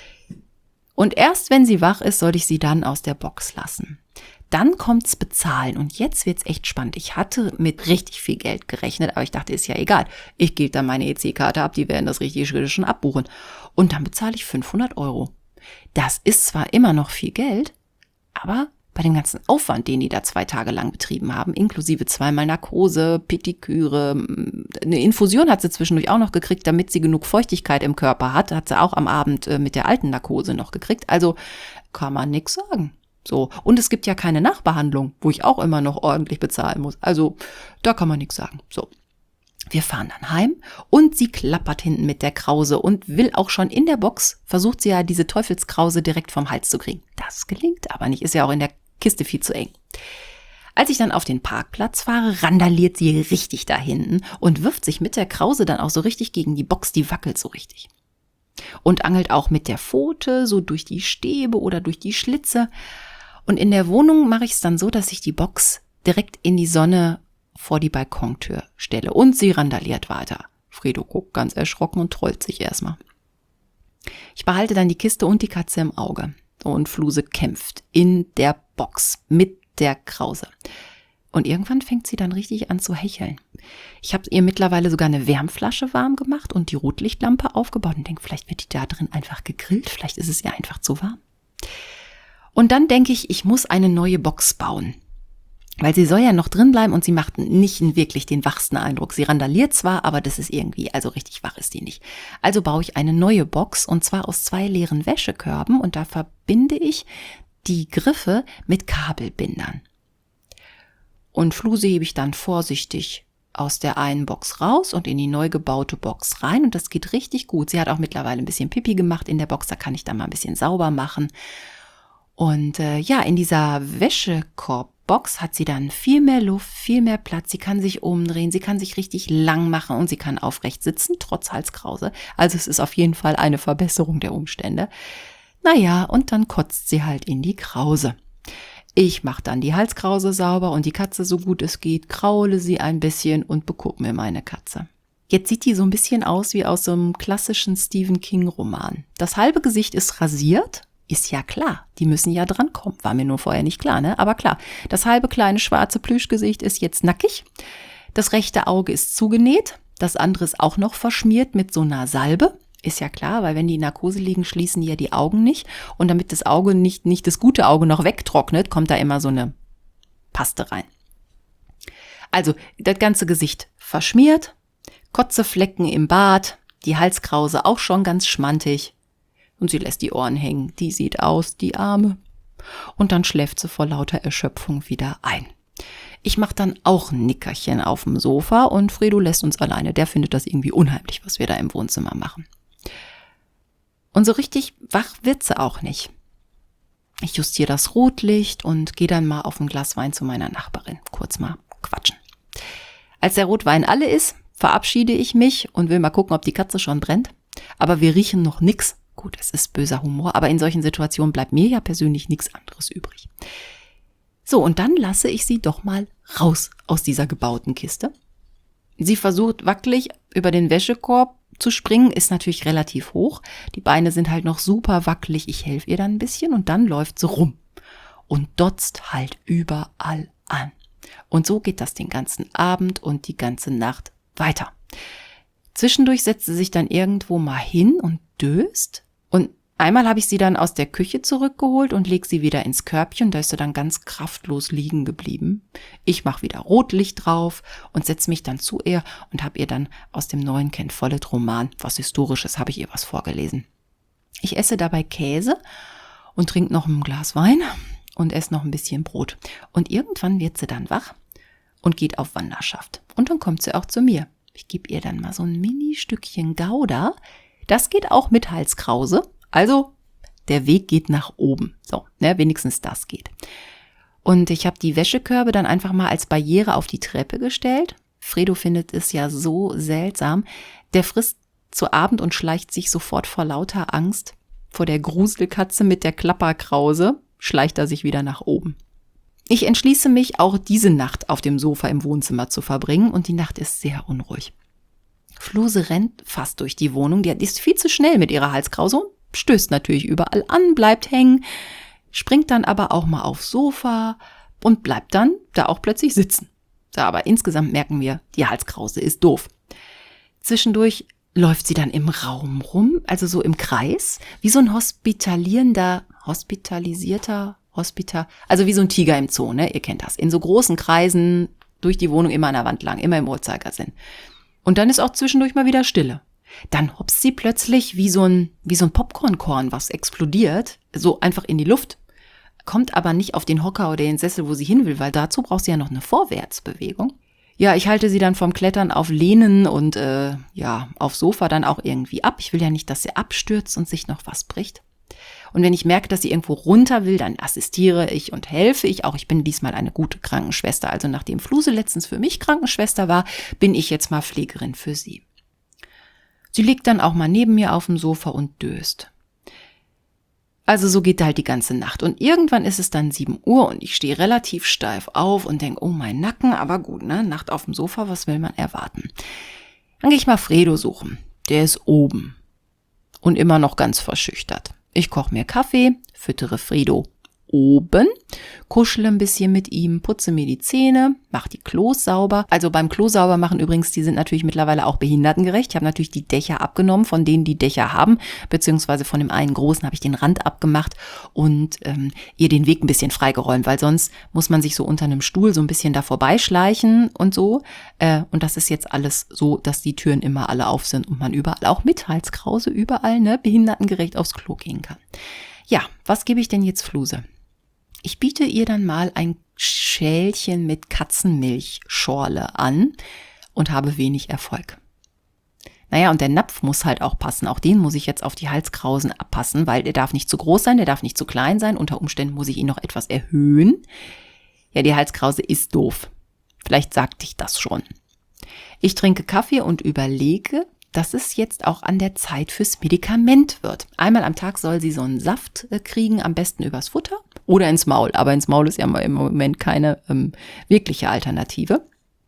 Und erst wenn sie wach ist, soll ich sie dann aus der Box lassen. Dann kommt's bezahlen. Und jetzt wird's echt spannend. Ich hatte mit richtig viel Geld gerechnet, aber ich dachte, ist ja egal. Ich gebe dann meine E C-Karte ab, die werden das richtige schon abbuchen. Und dann bezahle ich fünfhundert Euro. Das ist zwar immer noch viel Geld, aber bei dem ganzen Aufwand, den die da zwei Tage lang betrieben haben, inklusive zweimal Narkose, Petiküre, eine Infusion hat sie zwischendurch auch noch gekriegt, damit sie genug Feuchtigkeit im Körper hat, hat sie auch am Abend mit der alten Narkose noch gekriegt, also kann man nix sagen. So, und es gibt ja keine Nachbehandlung, wo ich auch immer noch ordentlich bezahlen muss, also da kann man nix sagen. So. Wir fahren dann heim und sie klappert hinten mit der Krause und will auch schon in der Box, versucht sie ja diese Teufelskrause direkt vom Hals zu kriegen. Das gelingt aber nicht, ist ja auch in der Kiste viel zu eng. Als ich dann auf den Parkplatz fahre, randaliert sie richtig da hinten und wirft sich mit der Krause dann auch so richtig gegen die Box, die wackelt so richtig. Und angelt auch mit der Pfote so durch die Stäbe oder durch die Schlitze. Und in der Wohnung mache ich es dann so, dass ich die Box direkt in die Sonne vor die Balkontür stelle. Und sie randaliert weiter. Fredo guckt ganz erschrocken und trollt sich erstmal. Ich behalte dann die Kiste und die Katze im Auge. Und Fluse kämpft in der Box mit der Krause. Und irgendwann fängt sie dann richtig an zu hecheln. Ich habe ihr mittlerweile sogar eine Wärmflasche warm gemacht und die Rotlichtlampe aufgebaut und denke, vielleicht wird die da drin einfach gegrillt, vielleicht ist es ihr einfach zu warm. Und dann denke ich, ich muss eine neue Box bauen. Weil sie soll ja noch drin bleiben und sie macht nicht wirklich den wachsten Eindruck. Sie randaliert zwar, aber das ist irgendwie, also richtig wach ist die nicht. Also baue ich eine neue Box und zwar aus zwei leeren Wäschekörben und da verbinde ich die Griffe mit Kabelbindern. Und Fluse hebe ich dann vorsichtig aus der einen Box raus und in die neu gebaute Box rein und das geht richtig gut. Sie hat auch mittlerweile ein bisschen Pipi gemacht in der Box, da kann ich dann mal ein bisschen sauber machen. Und äh, ja, in dieser Wäschekorbbox hat sie dann viel mehr Luft, viel mehr Platz. Sie kann sich umdrehen, sie kann sich richtig lang machen und sie kann aufrecht sitzen, trotz Halskrause. Also es ist auf jeden Fall eine Verbesserung der Umstände. Naja, und dann kotzt sie halt in die Krause. Ich mache dann die Halskrause sauber und die Katze, so gut es geht, kraule sie ein bisschen und beguck mir meine Katze. Jetzt sieht die so ein bisschen aus wie aus so einem klassischen Stephen King-Roman. Das halbe Gesicht ist rasiert, ist ja klar, die müssen ja drankommen. War mir nur vorher nicht klar, ne? Aber klar, das halbe kleine schwarze Plüschgesicht ist jetzt nackig. Das rechte Auge ist zugenäht, das andere ist auch noch verschmiert mit so einer Salbe. Ist ja klar, weil wenn die in Narkose liegen, schließen die ja die Augen nicht. Und damit das Auge nicht, nicht das gute Auge noch wegtrocknet, kommt da immer so eine Paste rein. Also das ganze Gesicht verschmiert, Kotzeflecken im Bart, die Halskrause auch schon ganz schmantig. Und sie lässt die Ohren hängen. Die sieht aus, die Arme. Und dann schläft sie vor lauter Erschöpfung wieder ein. Ich mache dann auch ein Nickerchen auf dem Sofa und Fredo lässt uns alleine. Der findet das irgendwie unheimlich, was wir da im Wohnzimmer machen. Und so richtig wach wird sie auch nicht. Ich justiere das Rotlicht und gehe dann mal auf ein Glas Wein zu meiner Nachbarin. Kurz mal quatschen. Als der Rotwein alle ist, verabschiede ich mich und will mal gucken, ob die Katze schon brennt. Aber wir riechen noch nix. Gut, es ist böser Humor, aber in solchen Situationen bleibt mir ja persönlich nichts anderes übrig. So, und dann lasse ich sie doch mal raus aus dieser gebauten Kiste. Sie versucht wackelig über den Wäschekorb zu springen, ist natürlich relativ hoch. Die Beine sind halt noch super wackelig. Ich helfe ihr dann ein bisschen und dann läuft sie rum und dotzt halt überall an. Und so geht das den ganzen Abend und die ganze Nacht weiter. Zwischendurch setzt sie sich dann irgendwo mal hin und döst. Und einmal habe ich sie dann aus der Küche zurückgeholt und leg sie wieder ins Körbchen. Da ist sie dann ganz kraftlos liegen geblieben. Ich mache wieder Rotlicht drauf und setze mich dann zu ihr und habe ihr dann aus dem neuen Ken Follett Roman, was Historisches, habe ich ihr was vorgelesen. Ich esse dabei Käse und trinke noch ein Glas Wein und esse noch ein bisschen Brot. Und irgendwann wird sie dann wach und geht auf Wanderschaft. Und dann kommt sie auch zu mir. Ich gebe ihr dann mal so ein Mini-Stückchen Gouda. Das geht auch mit Halskrause. Also der Weg geht nach oben. So, ne, wenigstens das geht. Und ich habe die Wäschekörbe dann einfach mal als Barriere auf die Treppe gestellt. Fredo findet es ja so seltsam. Der frisst zu Abend und schleicht sich sofort vor lauter Angst vor der Gruselkatze mit der Klapperkrause, schleicht er sich wieder nach oben. Ich entschließe mich, auch diese Nacht auf dem Sofa im Wohnzimmer zu verbringen und die Nacht ist sehr unruhig. Fluse rennt fast durch die Wohnung, die ist viel zu schnell mit ihrer Halskrause und stößt natürlich überall an, bleibt hängen, springt dann aber auch mal aufs Sofa und bleibt dann da auch plötzlich sitzen. Ja, aber insgesamt merken wir, die Halskrause ist doof. Zwischendurch läuft sie dann im Raum rum, also so im Kreis, wie so ein hospitalierender, hospitalisierter, Hospital, also wie so ein Tiger im Zoo, ne? Ihr kennt das. In so großen Kreisen durch die Wohnung immer an der Wand lang, immer im Uhrzeigersinn. Und dann ist auch zwischendurch mal wieder Stille. Dann hopst sie plötzlich wie so ein, wie so ein Popcornkorn, was explodiert, so einfach in die Luft. Kommt aber nicht auf den Hocker oder den Sessel, wo sie hin will, weil dazu braucht sie ja noch eine Vorwärtsbewegung. Ja, ich halte sie dann vom Klettern auf Lehnen und äh, ja, aufs Sofa dann auch irgendwie ab. Ich will ja nicht, dass sie abstürzt und sich noch was bricht. Und wenn ich merke, dass sie irgendwo runter will, dann assistiere ich und helfe ich auch. Ich bin diesmal eine gute Krankenschwester. Also nachdem Fluse letztens für mich Krankenschwester war, bin ich jetzt mal Pflegerin für sie. Sie liegt dann auch mal neben mir auf dem Sofa und döst. Also so geht halt die ganze Nacht. Und irgendwann ist es dann sieben Uhr und ich stehe relativ steif auf und denke, oh, mein Nacken, aber gut, ne? Nacht auf dem Sofa, was will man erwarten? Dann gehe ich mal Fredo suchen. Der ist oben und immer noch ganz verschüchtert. Ich koche mir Kaffee, füttere Fredo oben, kuschele ein bisschen mit ihm, putze mir die Zähne, mache die Klos sauber. Also beim Klo sauber machen übrigens, die sind natürlich mittlerweile auch behindertengerecht. Ich habe natürlich die Dächer abgenommen von denen, die Dächer haben, beziehungsweise von dem einen großen habe ich den Rand abgemacht und ähm, ihr den Weg ein bisschen freigeräumt, weil sonst muss man sich so unter einem Stuhl so ein bisschen da vorbeischleichen und so. Äh, und das ist jetzt alles so, dass die Türen immer alle auf sind und man überall, auch mit Halskrause, überall, ne, behindertengerecht aufs Klo gehen kann. Ja, was gebe ich denn jetzt Fluse? Ich biete ihr dann mal ein Schälchen mit Katzenmilchschorle an und habe wenig Erfolg. Naja, und der Napf muss halt auch passen. Auch den muss ich jetzt auf die Halskrausen abpassen, weil der darf nicht zu groß sein, der darf nicht zu klein sein. Unter Umständen muss ich ihn noch etwas erhöhen. Ja, die Halskrause ist doof. Vielleicht sagte ich das schon. Ich trinke Kaffee und überlege, dass es jetzt auch an der Zeit fürs Medikament wird. Einmal am Tag soll sie so einen Saft kriegen, am besten übers Futter oder ins Maul. Aber ins Maul ist ja im Moment keine ähm, wirkliche Alternative.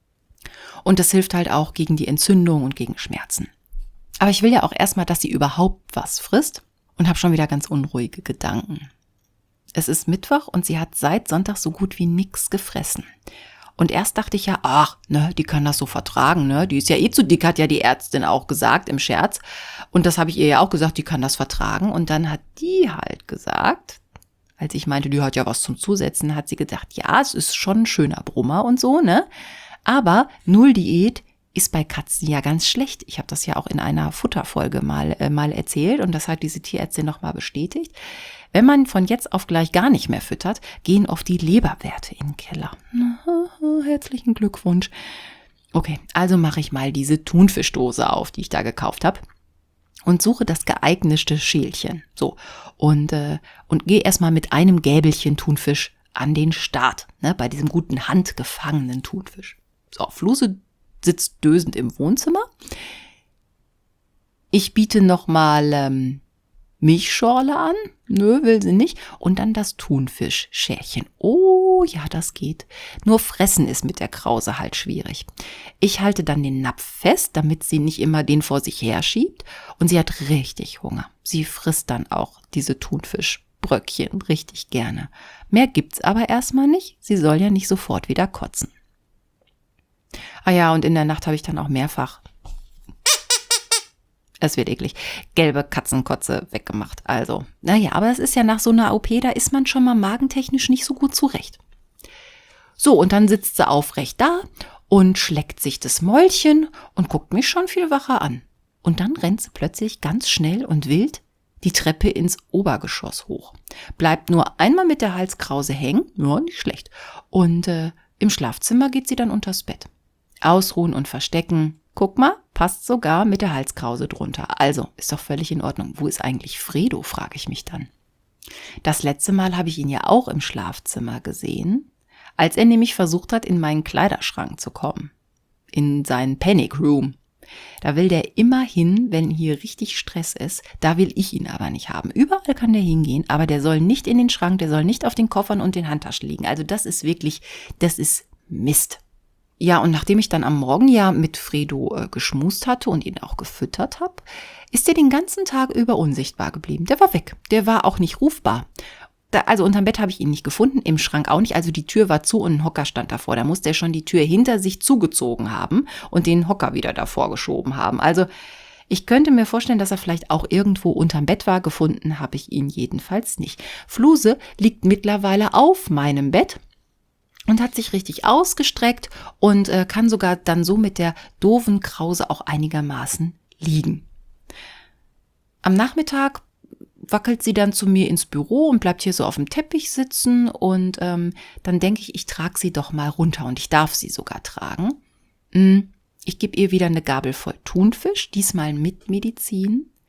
Und das hilft halt auch gegen die Entzündung und gegen Schmerzen. Aber ich will ja auch erstmal, dass sie überhaupt was frisst und habe schon wieder ganz unruhige Gedanken. Es ist Mittwoch und sie hat seit Sonntag so gut wie nichts gefressen. Und erst dachte ich ja, ach, ne, die kann das so vertragen, ne, die ist ja eh zu dick, hat ja die Ärztin auch gesagt im Scherz. Und das habe ich ihr ja auch gesagt, die kann das vertragen. Und dann hat die halt gesagt, als ich meinte, die hat ja was zum Zusetzen, hat sie gedacht, ja, es ist schon ein schöner Brummer und so, ne, aber Null Diät ist bei Katzen ja ganz schlecht. Ich habe das ja auch in einer Futterfolge mal, äh, mal erzählt und das hat diese Tierärztin nochmal bestätigt. Wenn man von jetzt auf gleich gar nicht mehr füttert, gehen oft die Leberwerte in den Keller. Herzlichen Glückwunsch. Okay, also mache ich mal diese Thunfischdose auf, die ich da gekauft habe und suche das geeignete Schälchen. So, und, äh, und gehe erstmal mit einem Gäbelchen Thunfisch an den Start, ne, bei diesem guten handgefangenen Thunfisch. So, Fluse sitzt dösend im Wohnzimmer. Ich biete nochmal ähm, Milchschorle an. Nö, will sie nicht. Und dann das Thunfischschälchen. Oh, ja, das geht. Nur fressen ist mit der Krause halt schwierig. Ich halte dann den Napf fest, damit sie nicht immer den vor sich her schiebt. Und sie hat richtig Hunger. Sie frisst dann auch diese Thunfischbröckchen richtig gerne. Mehr gibt's aber erstmal nicht. Sie soll ja nicht sofort wieder kotzen. Ah ja, und in der Nacht habe ich dann auch mehrfach, es wird eklig, gelbe Katzenkotze weggemacht. Also, naja, aber es ist ja nach so einer O P, da ist man schon mal magentechnisch nicht so gut zurecht. So, und dann sitzt sie aufrecht da und schleckt sich das Mäulchen und guckt mich schon viel wacher an. Und dann rennt sie plötzlich ganz schnell und wild die Treppe ins Obergeschoss hoch. Bleibt nur einmal mit der Halskrause hängen, ja, nicht schlecht. Und äh, im Schlafzimmer geht sie dann unters Bett. Ausruhen und verstecken. Guck mal, passt sogar mit der Halskrause drunter. Also, ist doch völlig in Ordnung. Wo ist eigentlich Fredo, frage ich mich dann. Das letzte Mal habe ich ihn ja auch im Schlafzimmer gesehen, als er nämlich versucht hat, in meinen Kleiderschrank zu kommen. In seinen Panic Room. Da will der immer hin, wenn hier richtig Stress ist. Da will ich ihn aber nicht haben. Überall kann der hingehen, aber der soll nicht in den Schrank, der soll nicht auf den Koffern und den Handtaschen liegen. Also das ist wirklich, das ist Mist. Ja, und nachdem ich dann am Morgen ja mit Fredo äh, geschmust hatte und ihn auch gefüttert habe, ist er den ganzen Tag über unsichtbar geblieben. Der war weg. Der war auch nicht rufbar. Da, also unterm Bett habe ich ihn nicht gefunden, im Schrank auch nicht. Also die Tür war zu und ein Hocker stand davor. Da musste er schon die Tür hinter sich zugezogen haben und den Hocker wieder davor geschoben haben. Also ich könnte mir vorstellen, dass er vielleicht auch irgendwo unterm Bett war. Gefunden habe ich ihn jedenfalls nicht. Fluse liegt mittlerweile auf meinem Bett und hat sich richtig ausgestreckt und äh, kann sogar dann so mit der doofen Krause auch einigermaßen liegen. Am Nachmittag wackelt sie dann zu mir ins Büro und bleibt hier so auf dem Teppich sitzen und ähm, dann denke ich, ich trage sie doch mal runter und ich darf sie sogar tragen. Ich gebe ihr wieder eine Gabel voll Thunfisch, diesmal mit Medizin.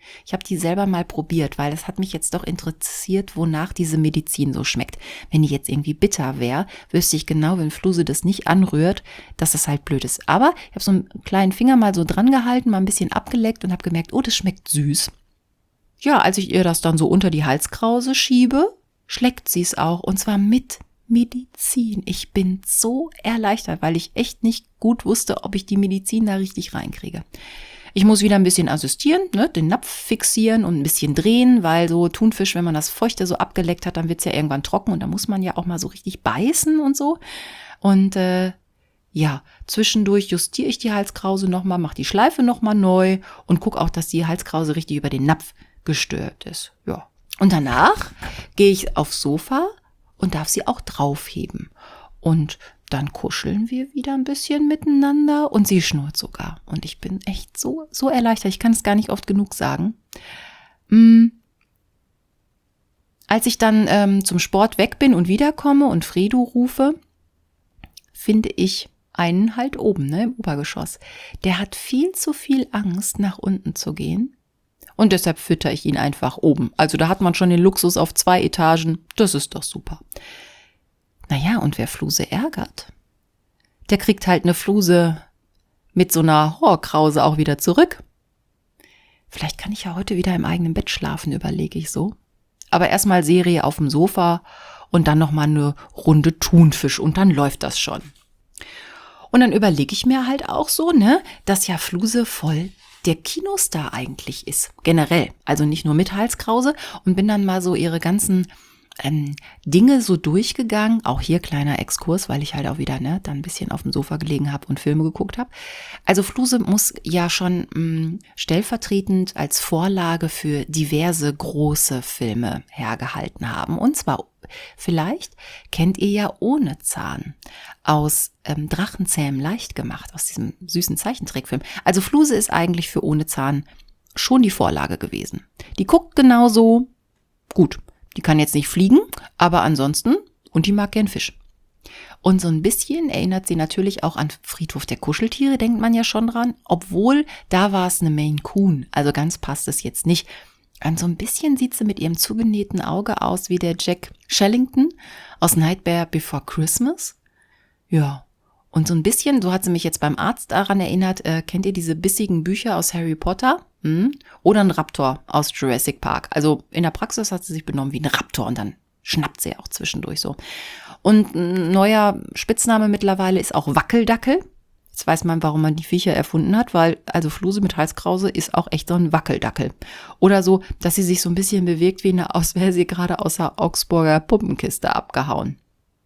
Ich habe die selber mal probiert, weil es hat mich jetzt doch interessiert, wonach diese Medizin so schmeckt. Wenn die jetzt irgendwie bitter wäre, wüsste ich genau, wenn Fluse das nicht anrührt, dass das halt blöd ist. Aber ich habe so einen kleinen Finger mal so dran gehalten, mal ein bisschen abgeleckt und habe gemerkt, oh, das schmeckt süß. Ja, als ich ihr das dann so unter die Halskrause schiebe, schleckt sie es auch und zwar mit Medizin. Ich bin so erleichtert, weil ich echt nicht gut wusste, ob ich die Medizin da richtig reinkriege. Ich muss wieder ein bisschen assistieren, ne, den Napf fixieren und ein bisschen drehen, weil so Thunfisch, wenn man das Feuchte so abgeleckt hat, dann wird es ja irgendwann trocken und da muss man ja auch mal so richtig beißen und so. Und äh, ja, zwischendurch justiere ich die Halskrause nochmal, mache die Schleife nochmal neu und gucke auch, dass die Halskrause richtig über den Napf gestört ist. Ja. Und danach gehe ich aufs Sofa und darf sie auch draufheben. Und dann kuscheln wir wieder ein bisschen miteinander und sie schnurrt sogar. Und ich bin echt so, so erleichtert. Ich kann es gar nicht oft genug sagen. Hm. Als ich dann ähm, zum Sport weg bin und wiederkomme und Fredo rufe, finde ich einen halt oben, ne, im Obergeschoss. Der hat viel zu viel Angst, nach unten zu gehen. Und deshalb fütter ich ihn einfach oben. Also da hat man schon den Luxus auf zwei Etagen. Das ist doch super. Naja, und wer Fluse ärgert, der kriegt halt eine Fluse mit so einer Horkrause auch wieder zurück. Vielleicht kann ich ja heute wieder im eigenen Bett schlafen, überlege ich so. Aber erstmal Serie auf dem Sofa und dann nochmal eine Runde Thunfisch und dann läuft das schon. Und dann überlege ich mir halt auch so, ne, dass ja Fluse voll der Kinostar eigentlich ist, generell, also nicht nur mit Halskrause und bin dann mal so ihre ganzen ähm, Dinge so durchgegangen, auch hier kleiner Exkurs, weil ich halt auch wieder ne, dann ein bisschen auf dem Sofa gelegen habe und Filme geguckt habe. Also Fluse muss ja schon mh, stellvertretend als Vorlage für diverse große Filme hergehalten haben und zwar vielleicht kennt ihr ja Ohne Zahn aus ähm, Drachenzähmen leicht gemacht, aus diesem süßen Zeichentrickfilm. Also Fluse ist eigentlich für Ohne Zahn schon die Vorlage gewesen. Die guckt genauso gut. Die kann jetzt nicht fliegen, aber ansonsten, und die mag gern Fisch. Und so ein bisschen erinnert sie natürlich auch an Friedhof der Kuscheltiere, denkt man ja schon dran, obwohl da war es eine Maine Coon, also ganz passt es jetzt nicht. Und so ein bisschen sieht sie mit ihrem zugenähten Auge aus wie der Jack Shellington aus Nightmare Before Christmas. Ja, und so ein bisschen, so hat sie mich jetzt beim Arzt daran erinnert, äh, kennt ihr diese bissigen Bücher aus Harry Potter? Hm? Oder ein Raptor aus Jurassic Park. Also in der Praxis hat sie sich benommen wie ein Raptor und dann schnappt sie auch zwischendurch so. Und ein neuer Spitzname mittlerweile ist auch Wackeldackel. Jetzt weiß man, warum man die Viecher erfunden hat, weil also Fluse mit Halskrause ist auch echt so ein Wackeldackel. Oder so, dass sie sich so ein bisschen bewegt, wie eine, als wäre sie gerade aus der Augsburger Puppenkiste abgehauen.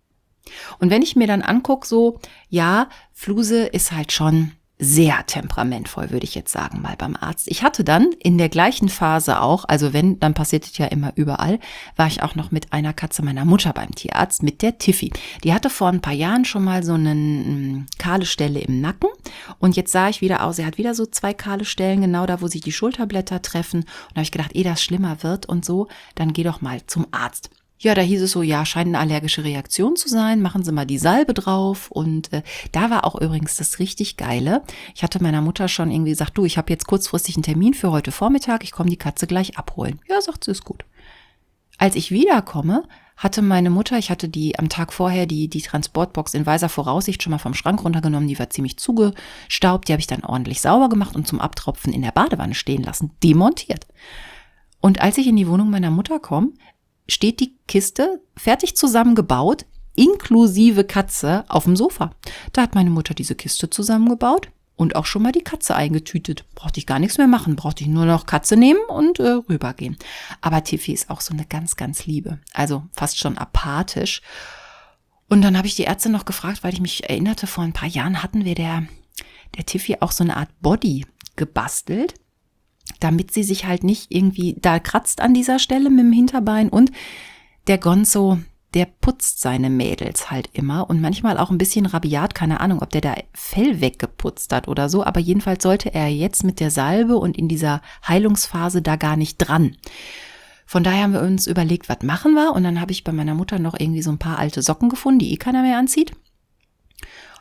Und wenn ich mir dann angucke, so, ja, Fluse ist halt schon sehr temperamentvoll, würde ich jetzt sagen, mal beim Arzt. Ich hatte dann in der gleichen Phase auch, also wenn, dann passiert es ja immer überall, war ich auch noch mit einer Katze meiner Mutter beim Tierarzt, mit der Tiffy. Die hatte vor ein paar Jahren schon mal so eine m, kahle Stelle im Nacken und jetzt sah ich wieder aus, sie hat wieder so zwei kahle Stellen, genau da, wo sich die Schulterblätter treffen. Und da habe ich gedacht, ehe das schlimmer wird und so, dann geh doch mal zum Arzt. Ja, da hieß es so, ja, scheint eine allergische Reaktion zu sein, machen Sie mal die Salbe drauf und äh, da war auch übrigens das richtig Geile. Ich hatte meiner Mutter schon irgendwie gesagt, du, ich habe jetzt kurzfristig einen Termin für heute Vormittag, ich komme die Katze gleich abholen. Ja, sagt sie, ist gut. Als ich wiederkomme, hatte meine Mutter, ich hatte die am Tag vorher die, die Transportbox in weiser Voraussicht schon mal vom Schrank runtergenommen, die war ziemlich zugestaubt, die habe ich dann ordentlich sauber gemacht und zum Abtropfen in der Badewanne stehen lassen, demontiert. Und als ich in die Wohnung meiner Mutter komme, steht die Kiste fertig zusammengebaut, inklusive Katze, auf dem Sofa. Da hat meine Mutter diese Kiste zusammengebaut und auch schon mal die Katze eingetütet. Brauchte ich gar nichts mehr machen, brauchte ich nur noch Katze nehmen und äh, rübergehen. Aber Tiffy ist auch so eine ganz, ganz Liebe, also fast schon apathisch. Und dann habe ich die Ärztin noch gefragt, weil ich mich erinnerte, vor ein paar Jahren hatten wir der, der Tiffy auch so eine Art Body gebastelt, damit sie sich halt nicht irgendwie da kratzt an dieser Stelle mit dem Hinterbein. Und der Gonzo, der putzt seine Mädels halt immer und manchmal auch ein bisschen rabiat, keine Ahnung, ob der da Fell weggeputzt hat oder so, aber jedenfalls sollte er jetzt mit der Salbe und in dieser Heilungsphase da gar nicht dran. Von daher haben wir uns überlegt, was machen wir, und dann habe ich bei meiner Mutter noch irgendwie so ein paar alte Socken gefunden, die eh keiner mehr anzieht.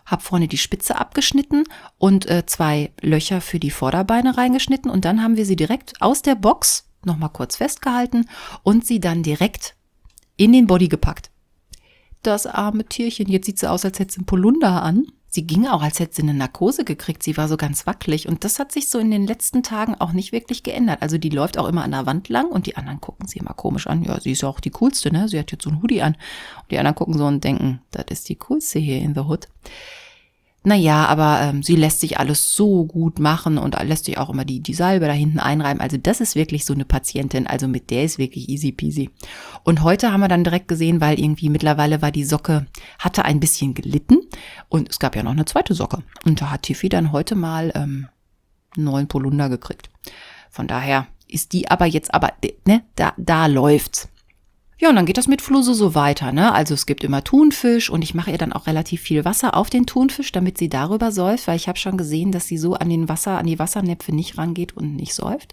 habe vorne die Spitze abgeschnitten und äh, zwei Löcher für die Vorderbeine reingeschnitten und dann haben wir sie direkt aus der Box nochmal kurz festgehalten und sie dann direkt in den Body gepackt. Das arme Tierchen, jetzt sieht sie aus, als hätte sie einen Polunder an. Sie ging auch, als hätte sie eine Narkose gekriegt. Sie war so ganz wackelig und das hat sich so in den letzten Tagen auch nicht wirklich geändert. Also die läuft auch immer an der Wand lang und die anderen gucken sie immer komisch an. Ja, sie ist ja auch die Coolste, ne? Sie hat jetzt so ein Hoodie an. Und die anderen gucken so und denken, das ist die Coolste hier in the Hood. Naja, aber ähm, sie lässt sich alles so gut machen und lässt sich auch immer die, die Salbe da hinten einreiben. Also das ist wirklich so eine Patientin, also mit der ist wirklich easy peasy. Und heute haben wir dann direkt gesehen, weil irgendwie mittlerweile war die Socke, hatte ein bisschen gelitten und es gab ja noch eine zweite Socke. Und da hat Tiffy dann heute mal ähm, einen neuen Polunder gekriegt. Von daher ist die aber jetzt, aber ne, da, da läuft's. Ja, und dann geht das mit Fluse so weiter, ne? Also es gibt immer Thunfisch und ich mache ihr dann auch relativ viel Wasser auf den Thunfisch, damit sie darüber säuft, weil ich habe schon gesehen, dass sie so an den Wasser, an die Wassernäpfe nicht rangeht und nicht säuft.